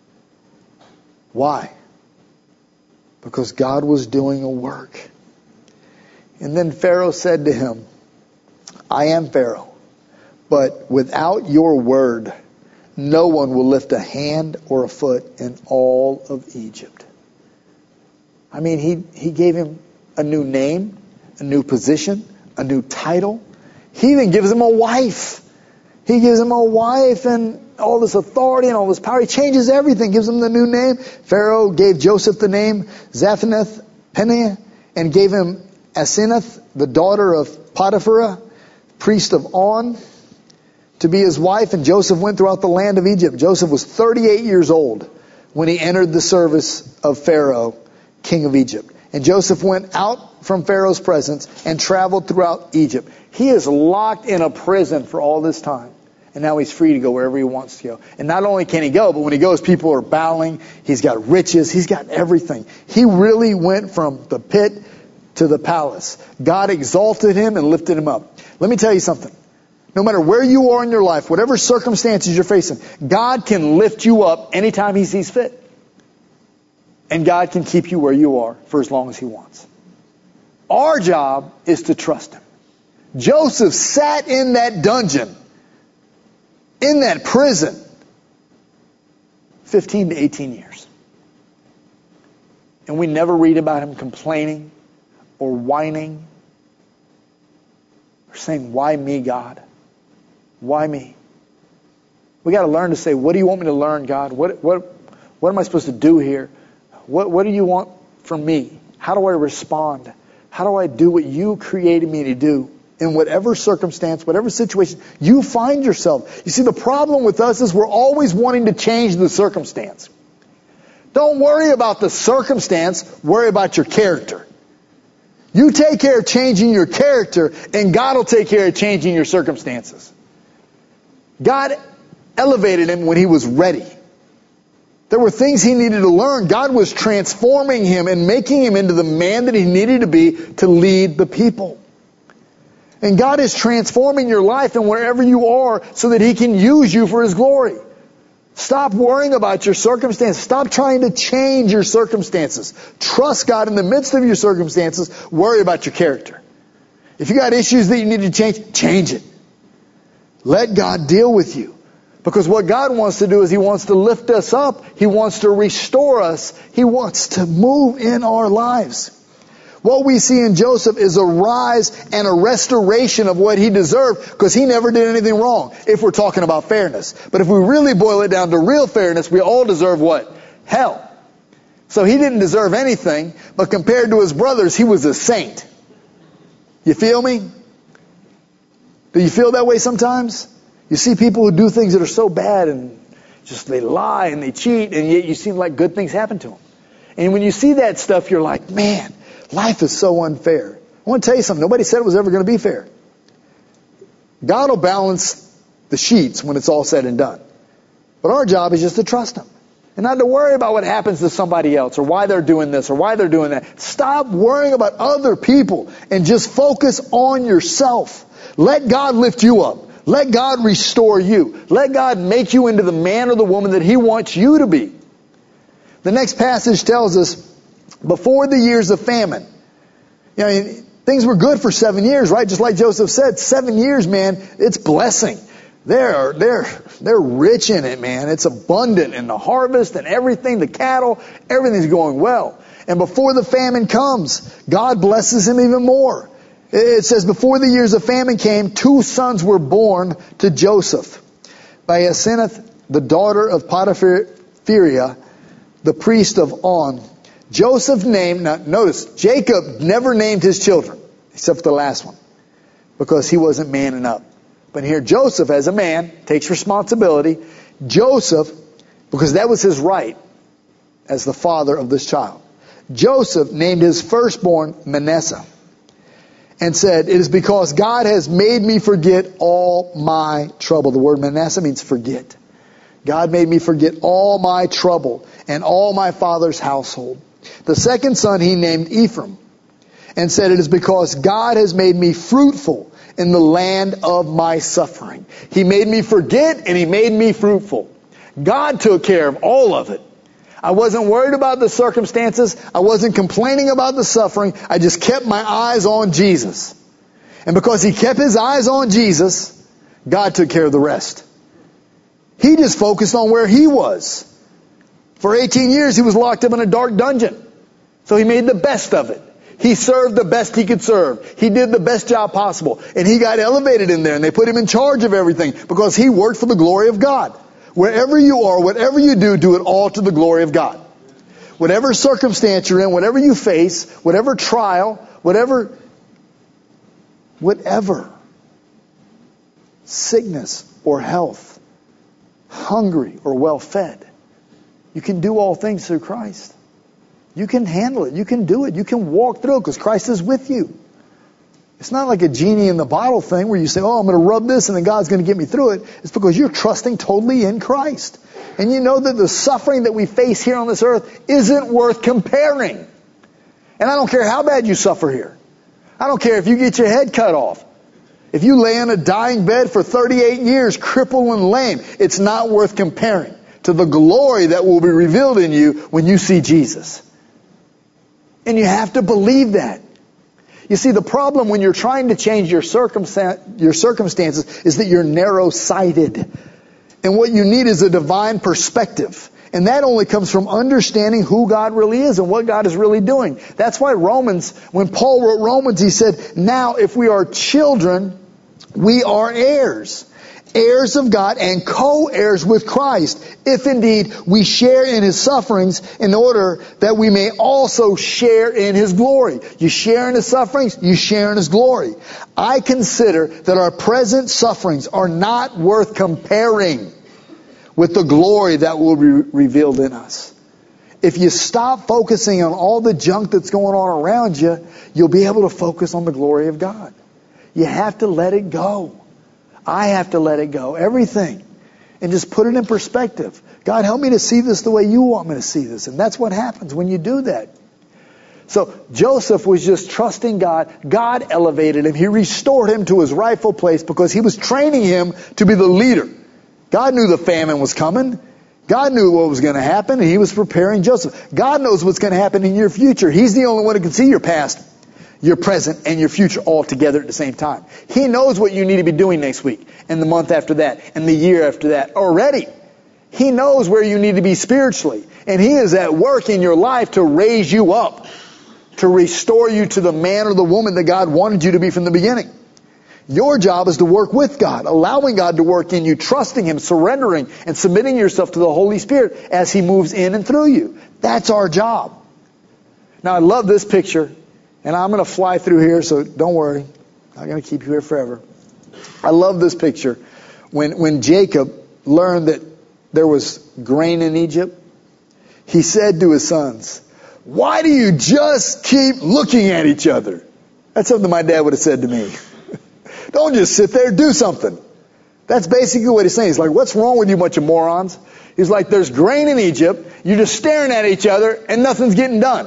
Why? Because God was doing a work. And then Pharaoh said to him, I am Pharaoh, but without your word, no one will lift a hand or a foot in all of Egypt. I mean, he, he gave him a new name, a new position, a new title. He even gives him a wife. He gives him a wife and all this authority and all this power. He changes everything, gives him the new name. Pharaoh gave Joseph the name Zaphnath-Paneah and gave him Asenath, the daughter of Potiphar, priest of On, to be his wife. And Joseph went throughout the land of Egypt. Joseph was thirty-eight years old when he entered the service of Pharaoh, king of Egypt. And Joseph went out from Pharaoh's presence and traveled throughout Egypt. He is locked in a prison for all this time. And now he's free to go wherever he wants to go. And not only can he go, but when he goes, people are bowing. He's got riches. He's got everything. He really went from the pit to the palace. God exalted him and lifted him up. Let me tell you something. No matter where you are in your life, whatever circumstances you're facing, God can lift you up anytime he sees fit. And God can keep you where you are for as long as he wants. Our job is to trust him. Joseph sat in that dungeon, in that prison, fifteen to eighteen years. And we never read about him complaining or whining or saying, why me, God? Why me? We got to learn to say, what do you want me to learn, God? What what what am I supposed to do here? What what do you want from me? How do I respond? How do I do what you created me to do? In whatever circumstance, whatever situation you find yourself. You see, the problem with us is we're always wanting to change the circumstance. Don't worry about the circumstance, worry about your character. You take care of changing your character, and God will take care of changing your circumstances. God elevated him when he was ready. There were things he needed to learn. God was transforming him and making him into the man that he needed to be to lead the people. And God is transforming your life and wherever you are so that he can use you for his glory. Stop worrying about your circumstances. Stop trying to change your circumstances. Trust God in the midst of your circumstances. Worry about your character. If you got issues that you need to change, change it. Let God deal with you. Because what God wants to do is He wants to lift us up. He wants to restore us. He wants to move in our lives. What we see in Joseph is a rise and a restoration of what he deserved, because he never did anything wrong, if we're talking about fairness. But if we really boil it down to real fairness, we all deserve what? Hell. So he didn't deserve anything, but compared to his brothers, he was a saint. You feel me? Do you feel that way sometimes? You see people who do things that are so bad and just they lie and they cheat, and yet you seem like good things happen to them. And when you see that stuff, you're like, man, life is so unfair. I want to tell you something. Nobody said it was ever going to be fair. God will balance the sheets when it's all said and done. But our job is just to trust Him. And not to worry about what happens to somebody else, or why they're doing this, or why they're doing that. Stop worrying about other people and just focus on yourself. Let God lift you up. Let God restore you. Let God make you into the man or the woman that He wants you to be. The next passage tells us, before the years of famine. You know, things were good for seven years, right? Just like Joseph said, seven years, man, it's blessing. They're, they're, they're rich in it, man. It's abundant in the harvest and everything, the cattle, everything's going well. And before the famine comes, God blesses him even more. It says, before the years of famine came, two sons were born to Joseph by Asenath, the daughter of Potiphar, the priest of On. Joseph named, now notice, Jacob never named his children, except for the last one, because he wasn't manning up. But here Joseph, as a man, takes responsibility. Joseph, because that was his right as the father of this child. Joseph named his firstborn Manasseh and said, it is because God has made me forget all my trouble. The word Manasseh means forget. God made me forget all my trouble and all my father's household. The second son he named Ephraim and said, it is because God has made me fruitful in the land of my suffering. He made me forget and He made me fruitful. God took care of all of it. I wasn't worried about the circumstances. I wasn't complaining about the suffering. I just kept my eyes on Jesus. And because he kept his eyes on Jesus, God took care of the rest. He just focused on where he was. For eighteen years, he was locked up in a dark dungeon. So he made the best of it. He served the best he could serve. He did the best job possible. And he got elevated in there, and they put him in charge of everything because he worked for the glory of God. Wherever you are, whatever you do, do it all to the glory of God. Whatever circumstance you're in, whatever you face, whatever trial, whatever, whatever, sickness or health, hungry or well-fed, you can do all things through Christ. You can handle it. You can do it. You can walk through it because Christ is with you. It's not like a genie in the bottle thing where you say, oh, I'm going to rub this and then God's going to get me through it. It's because you're trusting totally in Christ. And you know that the suffering that we face here on this earth isn't worth comparing. And I don't care how bad you suffer here. I don't care if you get your head cut off. If you lay in a dying bed for thirty-eight years, crippled and lame, it's not worth comparing to the glory that will be revealed in you when you see Jesus. And you have to believe that. You see, the problem when you're trying to change your, circumstan- your circumstances is that you're narrow-sighted. And what you need is a divine perspective. And that only comes from understanding who God really is and what God is really doing. That's why Romans, when Paul wrote Romans, he said, now if we are children, we are heirs. Heirs of God and co-heirs with Christ, if indeed we share in His sufferings in order that we may also share in His glory. You share in His sufferings, you share in His glory. I consider that our present sufferings are not worth comparing with the glory that will be revealed in us. If you stop focusing on all the junk that's going on around you, you'll be able to focus on the glory of God. You have to let it go. I have to let it go. Everything. And just put it in perspective. God, help me to see this the way you want me to see this. And that's what happens when you do that. So Joseph was just trusting God. God elevated him. He restored him to his rightful place because he was training him to be the leader. God knew the famine was coming. God knew what was going to happen, and he was preparing Joseph. God knows what's going to happen in your future. He's the only one who can see your past, your present, and your future all together at the same time. He knows what you need to be doing next week, and the month after that, and the year after that already. He knows where you need to be spiritually, and he is at work in your life to raise you up, to restore you to the man or the woman that God wanted you to be from the beginning. Your job is to work with God, allowing God to work in you, trusting him, surrendering, and submitting yourself to the Holy Spirit as he moves in and through you. That's our job. Now, I love this picture, and I'm going to fly through here, so don't worry. I'm not going to keep you here forever. I love this picture. When, when Jacob learned that there was grain in Egypt, he said to his sons, "Why do you just keep looking at each other?" That's something my dad would have said to me. Don't just sit there, do something. That's basically what he's saying. He's like, what's wrong with you bunch of morons? He's like, there's grain in Egypt, you're just staring at each other, and nothing's getting done.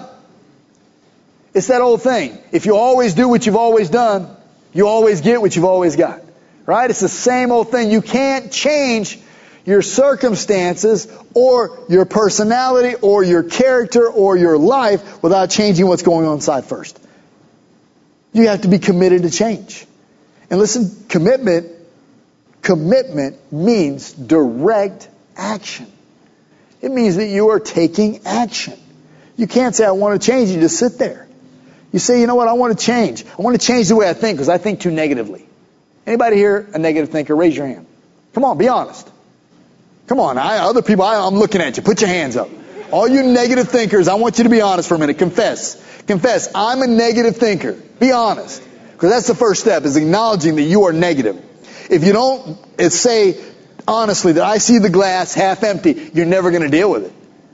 It's that old thing. If you always do what you've always done, you always get what you've always got. Right? It's the same old thing. You can't change your circumstances or your personality or your character or your life without changing what's going on inside first. You have to be committed to change. And listen, commitment, commitment means direct action. It means that you are taking action. You can't say, I want to change. You just sit there. You say, you know what, I want to change. I want to change the way I think because I think too negatively. Anybody here a negative thinker? Raise your hand. Come on, be honest. Come on, I, other people, I, I'm looking at you. Put your hands up. All you negative thinkers, I want you to be honest for a minute. Confess. Confess, I'm a negative thinker. Be honest. Because that's the first step, is acknowledging that you are negative. If you don't say honestly that I see the glass half empty, you're never going to deal with it.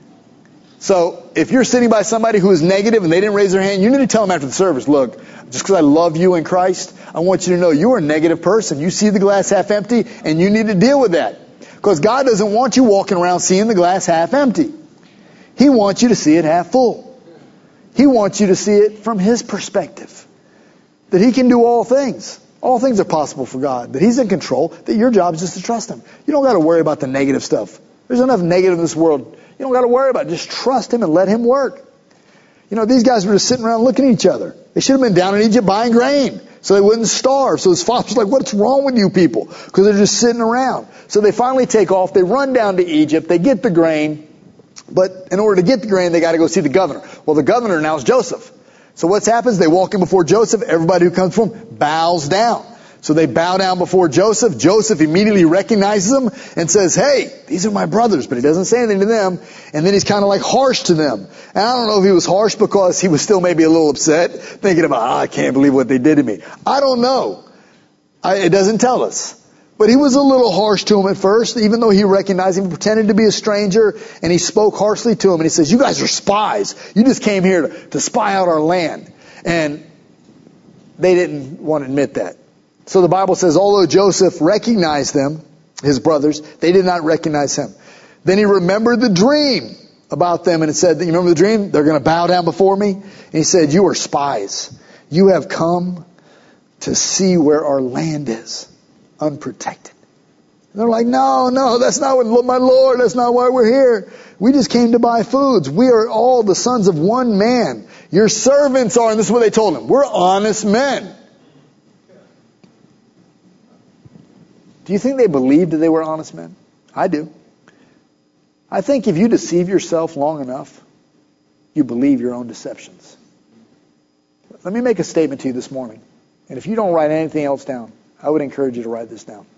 So if you're sitting by somebody who is negative and they didn't raise their hand, you need to tell them after the service, look, just because I love you in Christ, I want you to know you're a negative person. You see the glass half empty and you need to deal with that. Because God doesn't want you walking around seeing the glass half empty. He wants you to see it half full. He wants you to see it from his perspective. That he can do all things. All things are possible for God. That he's in control. That your job is just to trust him. You don't got to worry about the negative stuff. There's enough negative in this world. You don't got to worry about it. Just trust him and let him work. You know, these guys were just sitting around looking at each other. They should have been down in Egypt buying grain so they wouldn't starve. So his father's like, what's wrong with you people? Because they're just sitting around. So they finally take off. They run down to Egypt. They get the grain. But in order to get the grain, they got to go see the governor. Well, the governor now is Joseph. So what happens? They walk in before Joseph. Everybody who comes from him bows down. So they bow down before Joseph. Joseph immediately recognizes them and says, hey, these are my brothers. But he doesn't say anything to them. And then he's kind of like harsh to them. And I don't know if he was harsh because he was still maybe a little upset, thinking about, oh, I can't believe what they did to me. I don't know. I, it doesn't tell us. But he was a little harsh to him at first, even though he recognized him, pretended to be a stranger, and he spoke harshly to him. And he says, you guys are spies. You just came here to, to spy out our land. And they didn't want to admit that. So the Bible says, although Joseph recognized them, his brothers, they did not recognize him. Then he remembered the dream about them, and it said, you remember the dream? They're going to bow down before me. And he said, you are spies. You have come to see where our land is. Unprotected. And they're like, no, no, that's not what, my Lord, that's not why we're here. We just came to buy foods. We are all the sons of one man. Your servants are, and this is what they told him, we're honest men. Do you think they believed that they were honest men? I do. I think if you deceive yourself long enough, you believe your own deceptions. Let me make a statement to you this morning. And if you don't write anything else down, I would encourage you to write this down.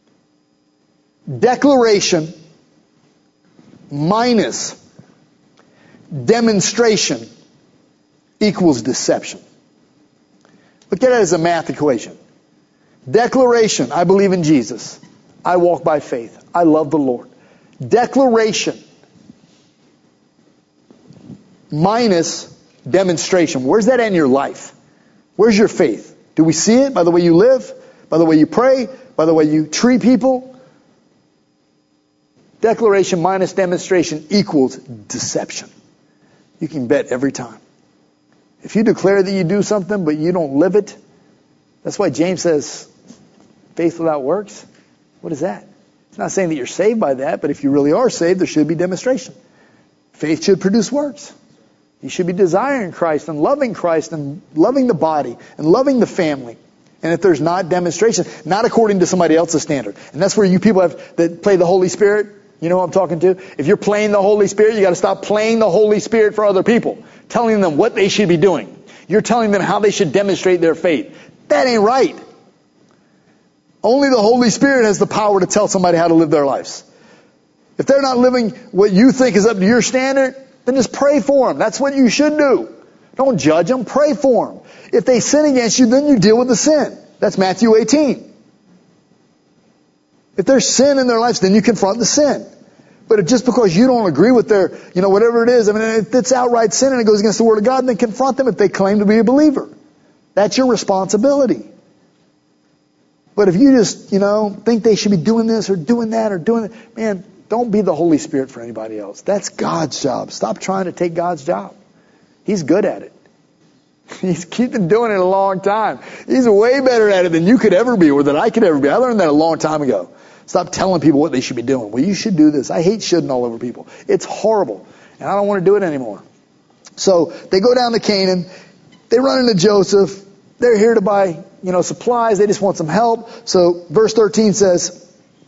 Declaration minus demonstration equals deception. Look at it as a math equation. Declaration, I believe in Jesus. I walk by faith. I love the Lord. Declaration minus demonstration. Where's that in your life? Where's your faith? Do we see it by the way you live? By the way you pray? By the way you treat people? Declaration minus demonstration equals deception. You can bet every time. If you declare that you do something but you don't live it, that's why James says, faith without works? What is that? It's not saying that you're saved by that, but if you really are saved, there should be demonstration. Faith should produce works. You should be desiring Christ and loving Christ and loving the body and loving the family. And if there's not demonstration, not according to somebody else's standard. And that's where you people have that play the Holy Spirit. You know who I'm talking to? If you're playing the Holy Spirit, you got to stop playing the Holy Spirit for other people, telling them what they should be doing. You're telling them how they should demonstrate their faith. That ain't right. Only the Holy Spirit has the power to tell somebody how to live their lives. If they're not living what you think is up to your standard, then just pray for them. That's what you should do. Don't judge them. Pray for them. If they sin against you, then you deal with the sin. That's Matthew eighteen. If there's sin in their lives, then you confront the sin. But if just because you don't agree with their, you know, whatever it is, I mean, if it's outright sin and it goes against the Word of God, then confront them if they claim to be a believer. That's your responsibility. But if you just, you know, think they should be doing this or doing that or doing that, man, don't be the Holy Spirit for anybody else. That's God's job. Stop trying to take God's job. He's good at it. He's been doing it a long time. He's way better at it than you could ever be or that I could ever be. I learned that a long time ago. Stop telling people what they should be doing. Well, you should do this. I hate shoulding all over people. It's horrible. And I don't want to do it anymore. So they go down to Canaan. They run into Joseph. They're here to buy, you know, supplies. They just want some help. So verse thirteen says,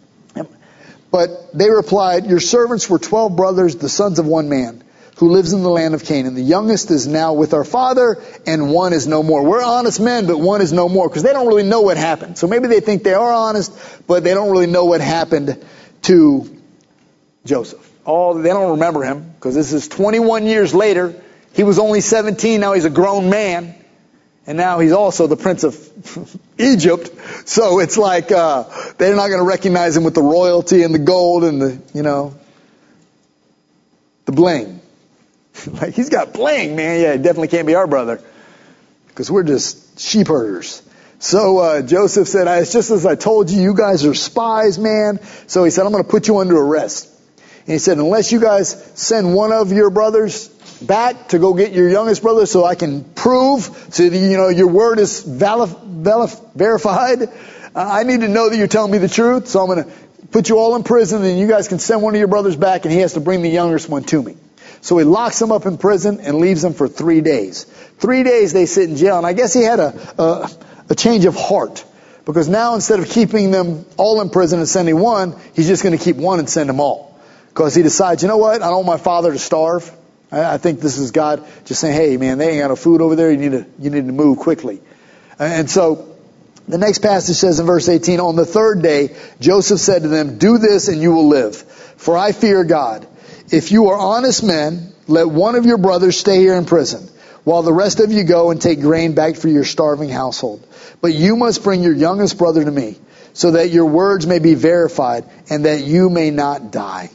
but they replied, your servants were twelve brothers, the sons of one man, who lives in the land of Canaan. The youngest is now with our father, and one is no more. We're honest men, but one is no more, because they don't really know what happened. So maybe they think they are honest, but they don't really know what happened to Joseph. Oh, they don't remember him, because this is twenty-one years later. He was only seventeen, now he's a grown man. And now he's also the prince of Egypt. So it's like uh, they're not going to recognize him with the royalty and the gold and the, you know, the bling. Like, he's got bling, man. Yeah, he definitely can't be our brother, because we're just sheep herders. So uh, Joseph said, it's just as I told you, you guys are spies, man. So he said, I'm going to put you under arrest. And he said, unless you guys send one of your brothers back to go get your youngest brother so I can prove, so that, you know, your word is valif- valif- verified. Uh, I need to know that you're telling me the truth. So I'm going to put you all in prison, and you guys can send one of your brothers back, and he has to bring the youngest one to me. So he locks them up in prison and leaves them for three days. Three days they sit in jail. And I guess he had a, a, a change of heart. Because now instead of keeping them all in prison and sending one, he's just going to keep one and send them all. Because he decides, you know what, I don't want my father to starve. I think this is God just saying, hey, man, they ain't got no food over there. You need to, you need to move quickly. And so the next passage says in verse eighteen, on the third day, Joseph said to them, do this and you will live. For I fear God. If you are honest men, let one of your brothers stay here in prison, while the rest of you go and take grain back for your starving household. But you must bring your youngest brother to me, so that your words may be verified and that you may not die.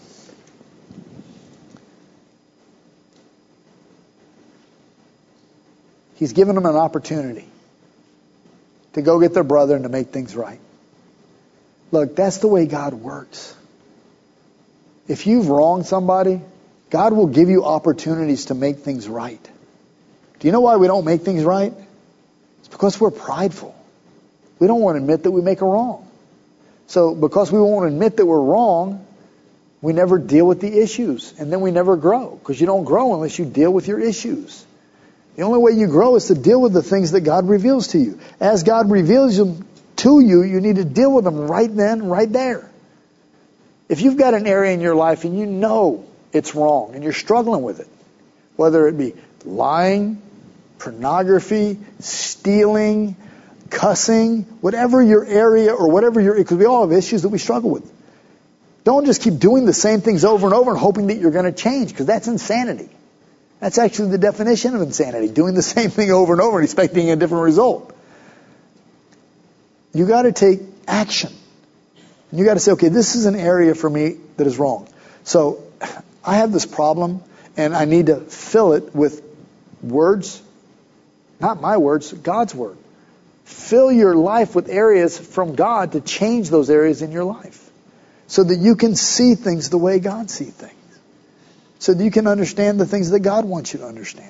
He's given them an opportunity to go get their brother and to make things right. Look, that's the way God works. If you've wronged somebody, God will give you opportunities to make things right. Do you know why we don't make things right? It's because we're prideful. We don't want to admit that we make a wrong. So because we won't admit that we're wrong, we never deal with the issues. And then we never grow. Because you don't grow unless you deal with your issues. The only way you grow is to deal with the things that God reveals to you. As God reveals them to you, you need to deal with them right then, right there. If you've got an area in your life and you know it's wrong and you're struggling with it, whether it be lying, pornography, stealing, cussing, whatever your area or whatever your, because we all have issues that we struggle with. Don't just keep doing the same things over and over and hoping that you're going to change, because that's insanity. That's actually the definition of insanity, doing the same thing over and over and expecting a different result. You got to take action. You got to say, okay, this is an area for me that is wrong. So I have this problem, and I need to fill it with words, not my words, God's word. Fill your life with areas from God to change those areas in your life, so that you can see things the way God sees things. So that you can understand the things that God wants you to understand.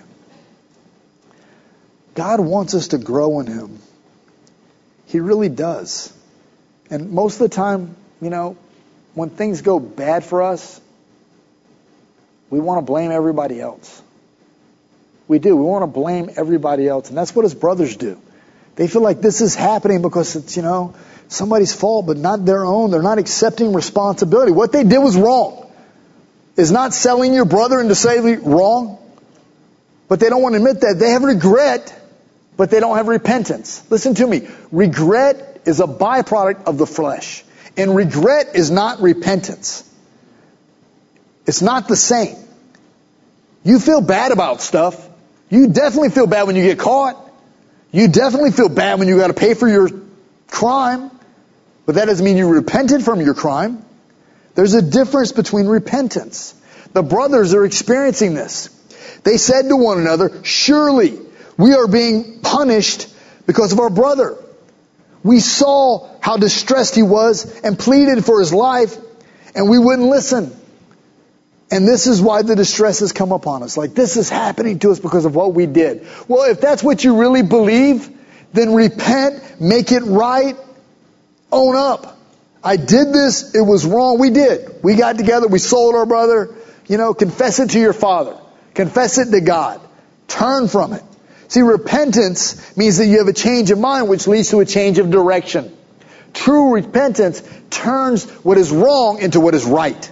God wants us to grow in Him. He really does. And most of the time, you know, when things go bad for us, we want to blame everybody else. We do. We want to blame everybody else. And that's what his brothers do. They feel like this is happening because it's, you know, somebody's fault, but not their own. They're not accepting responsibility. What they did was wrong. Is not selling your brother into slavery wrong? But they don't want to admit that. They have regret, but they don't have repentance. Listen to me. Regret is a byproduct of the flesh. And regret is not repentance. It's not the same. You feel bad about stuff. You definitely feel bad when you get caught. You definitely feel bad when you got to pay for your crime. But that doesn't mean you repented from your crime. There's a difference between repentance. The brothers are experiencing this. They said to one another, surely we are being punished because of our brother. We saw how distressed he was and pleaded for his life, and we wouldn't listen. And this is why the distress has come upon us. Like, this is happening to us because of what we did. Well, if that's what you really believe, then repent, make it right, own up. I did this, it was wrong. We did. We got together, we sold our brother. You know, confess it to your father. Confess it to God. Turn from it. See, repentance means that you have a change of mind, which leads to a change of direction. True repentance turns what is wrong into what is right.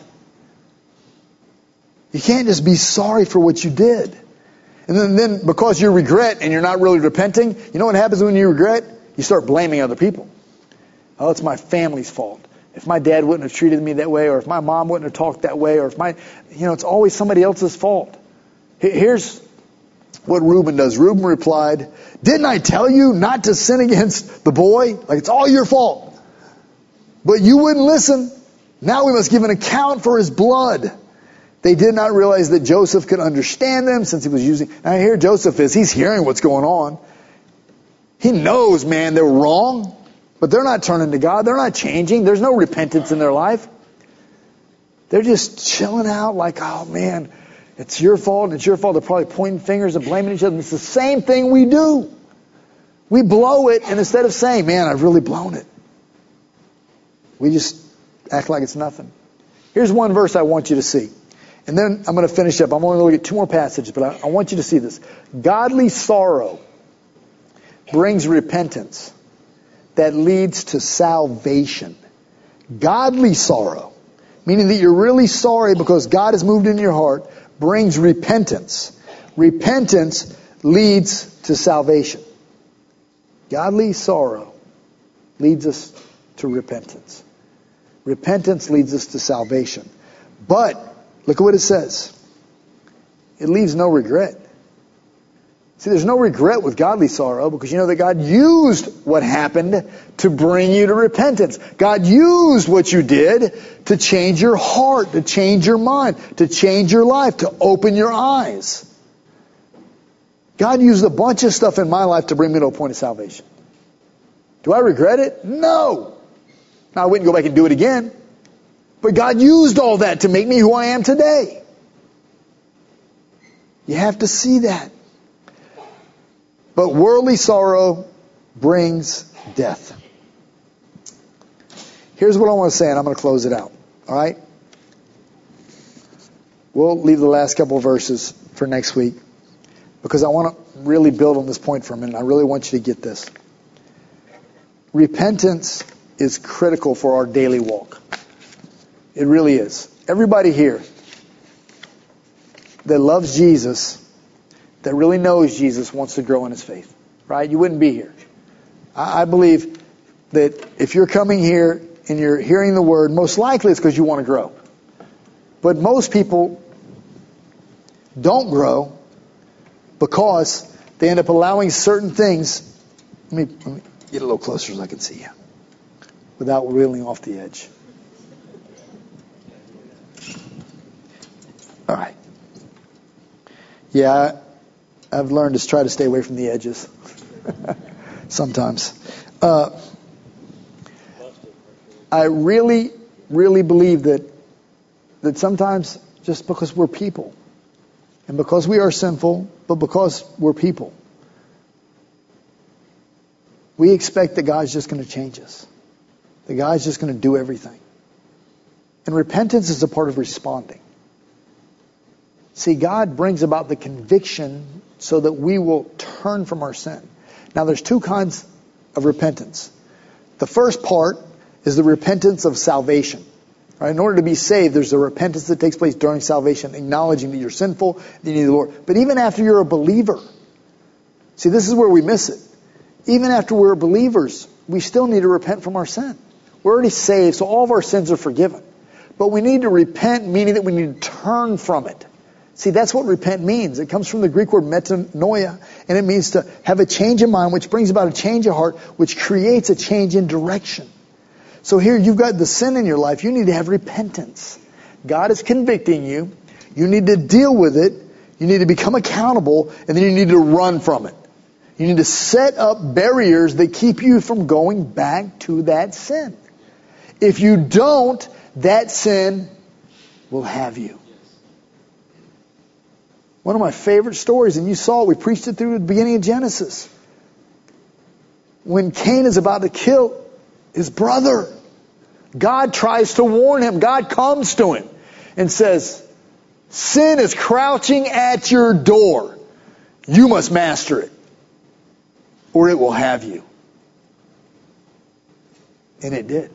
You can't just be sorry for what you did. And then, then because you regret and you're not really repenting, you know what happens when you regret? You start blaming other people. Oh, it's my family's fault. If my dad wouldn't have treated me that way, or if my mom wouldn't have talked that way, or if my, you know, it's always somebody else's fault. Here's what Reuben does. Reuben replied, didn't I tell you not to sin against the boy? Like, it's all your fault. But you wouldn't listen. Now we must give an account for his blood. They did not realize that Joseph could understand them since he was using... Now here Joseph is. He's hearing what's going on. He knows, man, they're wrong. But they're not turning to God. They're not changing. There's no repentance in their life. They're just chilling out like, oh, man, it's your fault. It's your fault. They're probably pointing fingers and blaming each other. It's the same thing we do. We blow it, and instead of saying, man, I've really blown it, we just act like it's nothing. Here's one verse I want you to see. And then I'm going to finish up. I'm only going to look at two more passages, but I, I want you to see this. Godly sorrow brings repentance that leads to salvation. Godly sorrow, meaning that you're really sorry because God has moved into your heart, brings repentance. Repentance leads to salvation. Godly sorrow leads us to repentance. Repentance leads us to salvation. But look at what it says. It leaves no regret. See, there's no regret with godly sorrow because you know that God used what happened to bring you to repentance. God used what you did to change your heart, to change your mind, to change your life, to open your eyes. God used a bunch of stuff in my life to bring me to a point of salvation. Do I regret it? No. Now, I wouldn't go back and do it again. But God used all that to make me who I am today. You have to see that. But worldly sorrow brings death. Here's what I want to say, and I'm going to close it out. All right? We'll leave the last couple of verses for next week because I want to really build on this point for a minute. I really want you to get this. Repentance is critical for our daily walk. It really is. Everybody here that loves Jesus, that really knows Jesus, wants to grow in his faith. Right? You wouldn't be here. I believe that if you're coming here and you're hearing the word, most likely it's because you want to grow. But most people don't grow because they end up allowing certain things. Let me, let me get a little closer so I can see you without reeling off the edge. All right. Yeah, I've learned to try to stay away from the edges. Sometimes. Uh, I really, really believe that that sometimes just because we're people, and because we are sinful, but because we're people, we expect that God's just going to change us. That God's just going to do everything. And repentance is a part of responding. See, God brings about the conviction so that we will turn from our sin. Now, there's two kinds of repentance. The first part is the repentance of salvation. Right? In order to be saved, there's a repentance that takes place during salvation, acknowledging that you're sinful, that you need the Lord. But even after you're a believer, see, this is where we miss it. Even after we're believers, we still need to repent from our sin. We're already saved, so all of our sins are forgiven. But we need to repent, meaning that we need to turn from it. See, that's what repent means. It comes from the Greek word metanoia, and it means to have a change of mind, which brings about a change of heart, which creates a change in direction. So here you've got the sin in your life. You need to have repentance. God is convicting you. You need to deal with it. You need to become accountable, and then you need to run from it. You need to set up barriers that keep you from going back to that sin. If you don't, that sin will have you. One of my favorite stories, and you saw it, we preached it through the beginning of Genesis. When Cain is about to kill his brother, God tries to warn him. God comes to him and says, sin is crouching at your door. You must master it, or it will have you. And it did.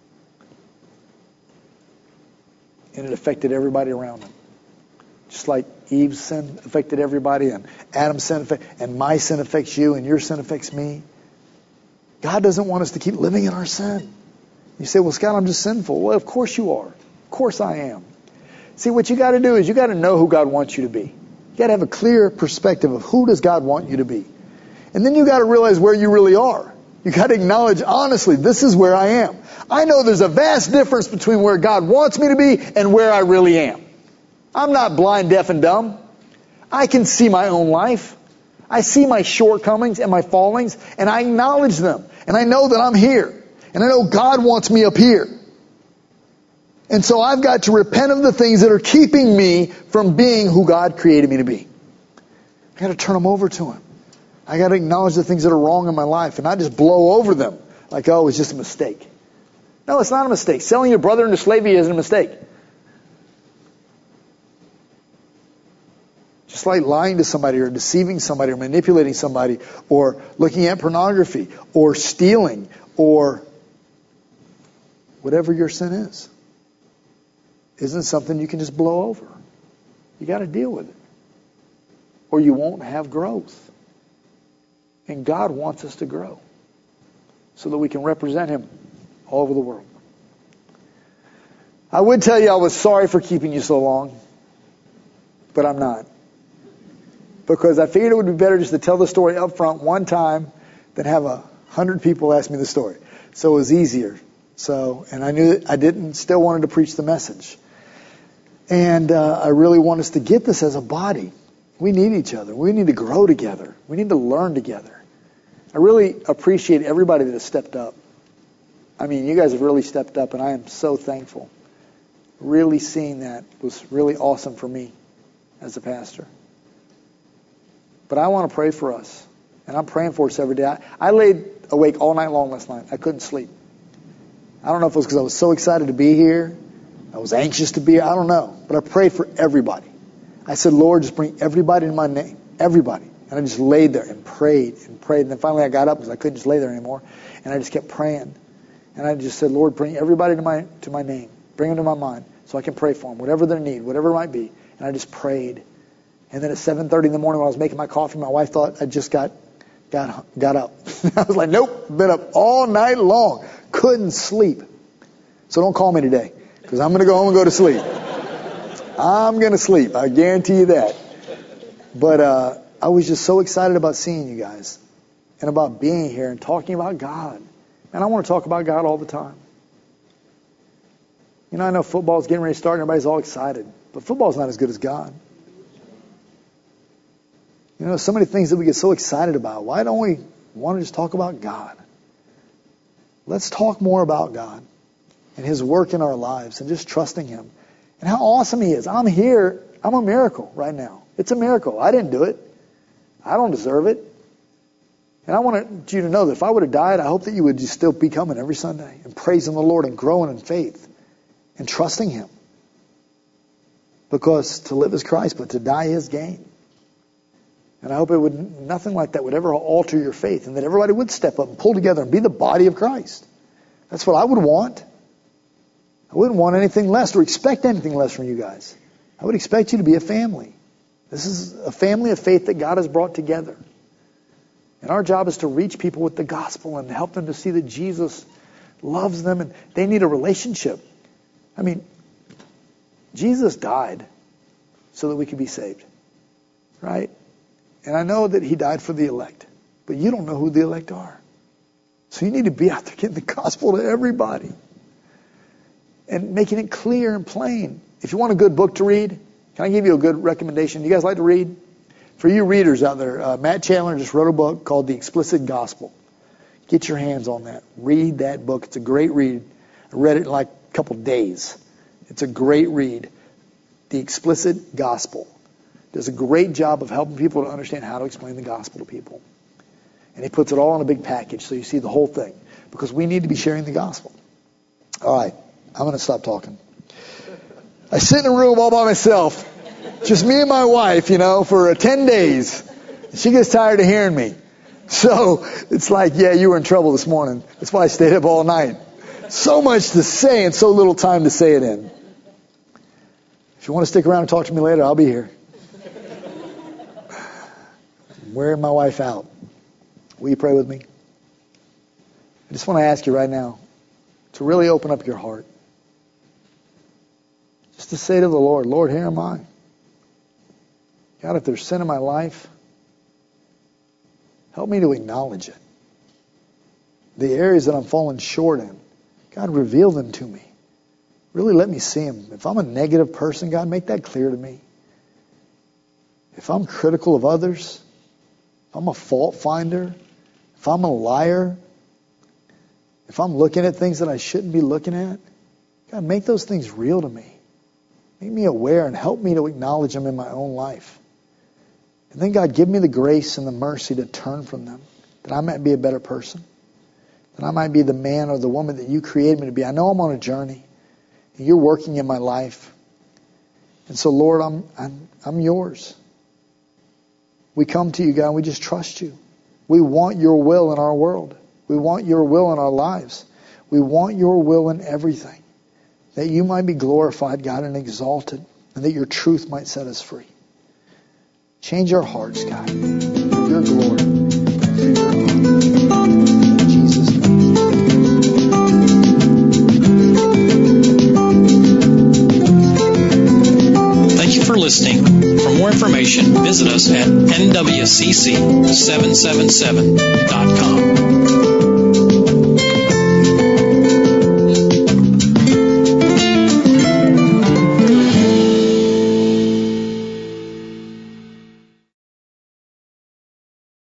And it affected everybody around him. Just like Eve's sin affected everybody, and Adam's sin affected, and my sin affects you, and your sin affects me. God doesn't want us to keep living in our sin. You say, well, Scott, I'm just sinful. Well, of course you are. Of course I am. See, what you got to do is you got to know who God wants you to be. You got to have a clear perspective of who does God want you to be. And then you got to realize where you really are. You got to acknowledge, honestly, this is where I am. I know there's a vast difference between where God wants me to be and where I really am. I'm not blind, deaf, and dumb. I can see my own life. I see my shortcomings and my fallings, and I acknowledge them. And I know that I'm here. And I know God wants me up here. And so I've got to repent of the things that are keeping me from being who God created me to be. I've got to turn them over to Him. I got to acknowledge the things that are wrong in my life and not just blow over them like, oh, it's just a mistake. No, it's not a mistake. Selling your brother into slavery isn't a mistake. Just like lying to somebody or deceiving somebody or manipulating somebody or looking at pornography or stealing or whatever your sin is. Isn't something you can just blow over. You got to deal with it. Or you won't have growth. And God wants us to grow so that we can represent Him all over the world. I would tell you I was sorry for keeping you so long, but I'm not. Because I figured it would be better just to tell the story up front one time than have a hundred people ask me the story. So it was easier. So, and I knew that I didn't, still wanted to preach the message. And uh, I really want us to get this as a body. We need each other. We need to grow together. We need to learn together. I really appreciate everybody that has stepped up. I mean, you guys have really stepped up, and I am so thankful. Really seeing that was really awesome for me as a pastor. But I want to pray for us. And I'm praying for us every day. I, I laid awake all night long last night. I couldn't sleep. I don't know if it was because I was so excited to be here. I was anxious to be here. I don't know. But I prayed for everybody. I said, Lord, just bring everybody in my name. Everybody. And I just laid there and prayed and prayed. And then finally I got up because I couldn't just lay there anymore. And I just kept praying. And I just said, Lord, bring everybody to my to my name. Bring them to my mind so I can pray for them. Whatever their need, whatever it might be. And I just prayed. And then at seven thirty in the morning when I was making my coffee, my wife thought I just got got got up. I was like, nope, been up all night long. Couldn't sleep. So don't call me today because I'm going to go home and go to sleep. I'm going to sleep. I guarantee you that. But uh, I was just so excited about seeing you guys and about being here and talking about God. And I want to talk about God all the time. You know, I know football's getting ready to start and everybody's all excited. But football's not as good as God. You know, so many things that we get so excited about. Why don't we want to just talk about God? Let's talk more about God and His work in our lives and just trusting Him and how awesome He is. I'm here. I'm a miracle right now. It's a miracle. I didn't do it. I don't deserve it. And I want you to know that if I would have died, I hope that you would just still be coming every Sunday and praising the Lord and growing in faith and trusting Him. Because to live is Christ, but to die is gain. And I hope it would, nothing like that would ever alter your faith, and that everybody would step up and pull together and be the body of Christ. That's what I would want. I wouldn't want anything less or expect anything less from you guys. I would expect you to be a family. This is a family of faith that God has brought together. And our job is to reach people with the gospel and help them to see that Jesus loves them and they need a relationship. I mean, Jesus died so that we could be saved, right? And I know that He died for the elect, but you don't know who the elect are. So you need to be out there getting the gospel to everybody and making it clear and plain. If you want a good book to read, can I give you a good recommendation? You guys like to read? For you readers out there, uh, Matt Chandler just wrote a book called The Explicit Gospel. Get your hands on that. Read that book. It's a great read. I read it in like a couple days. It's a great read. The Explicit Gospel does a great job of helping people to understand how to explain the gospel to people. And he puts it all in a big package so you see the whole thing. Because we need to be sharing the gospel. All right. I'm going to stop talking. I sit in a room all by myself. Just me and my wife, you know, for ten days. She gets tired of hearing me. So it's like, yeah, you were in trouble this morning. That's why I stayed up all night. So much to say and so little time to say it in. If you want to stick around and talk to me later, I'll be here. I'm wearing my wife out. Will you pray with me? I just want to ask you right now to really open up your heart. Just to say to the Lord, Lord, here am I. God, if there's sin in my life, help me to acknowledge it. The areas that I'm falling short in, God, reveal them to me. Really let me see them. If I'm a negative person, God, make that clear to me. If I'm critical of others, if I'm a fault finder, if I'm a liar, if I'm looking at things that I shouldn't be looking at, God, make those things real to me. Make me aware and help me to acknowledge them in my own life. And then, God, give me the grace and the mercy to turn from them, that I might be a better person, that I might be the man or the woman that you created me to be. I know I'm on a journey, and you're working in my life. And so, Lord, I'm, I'm, I'm yours. We come to you, God, and we just trust you. We want your will in our world. We want your will in our lives. We want your will in everything. That you might be glorified, God, and exalted, and that your truth might set us free. Change our hearts, God, for your glory, for your honor. In Jesus' name. Thank you for listening. For more information, visit us at N W C C seven seven seven dot com.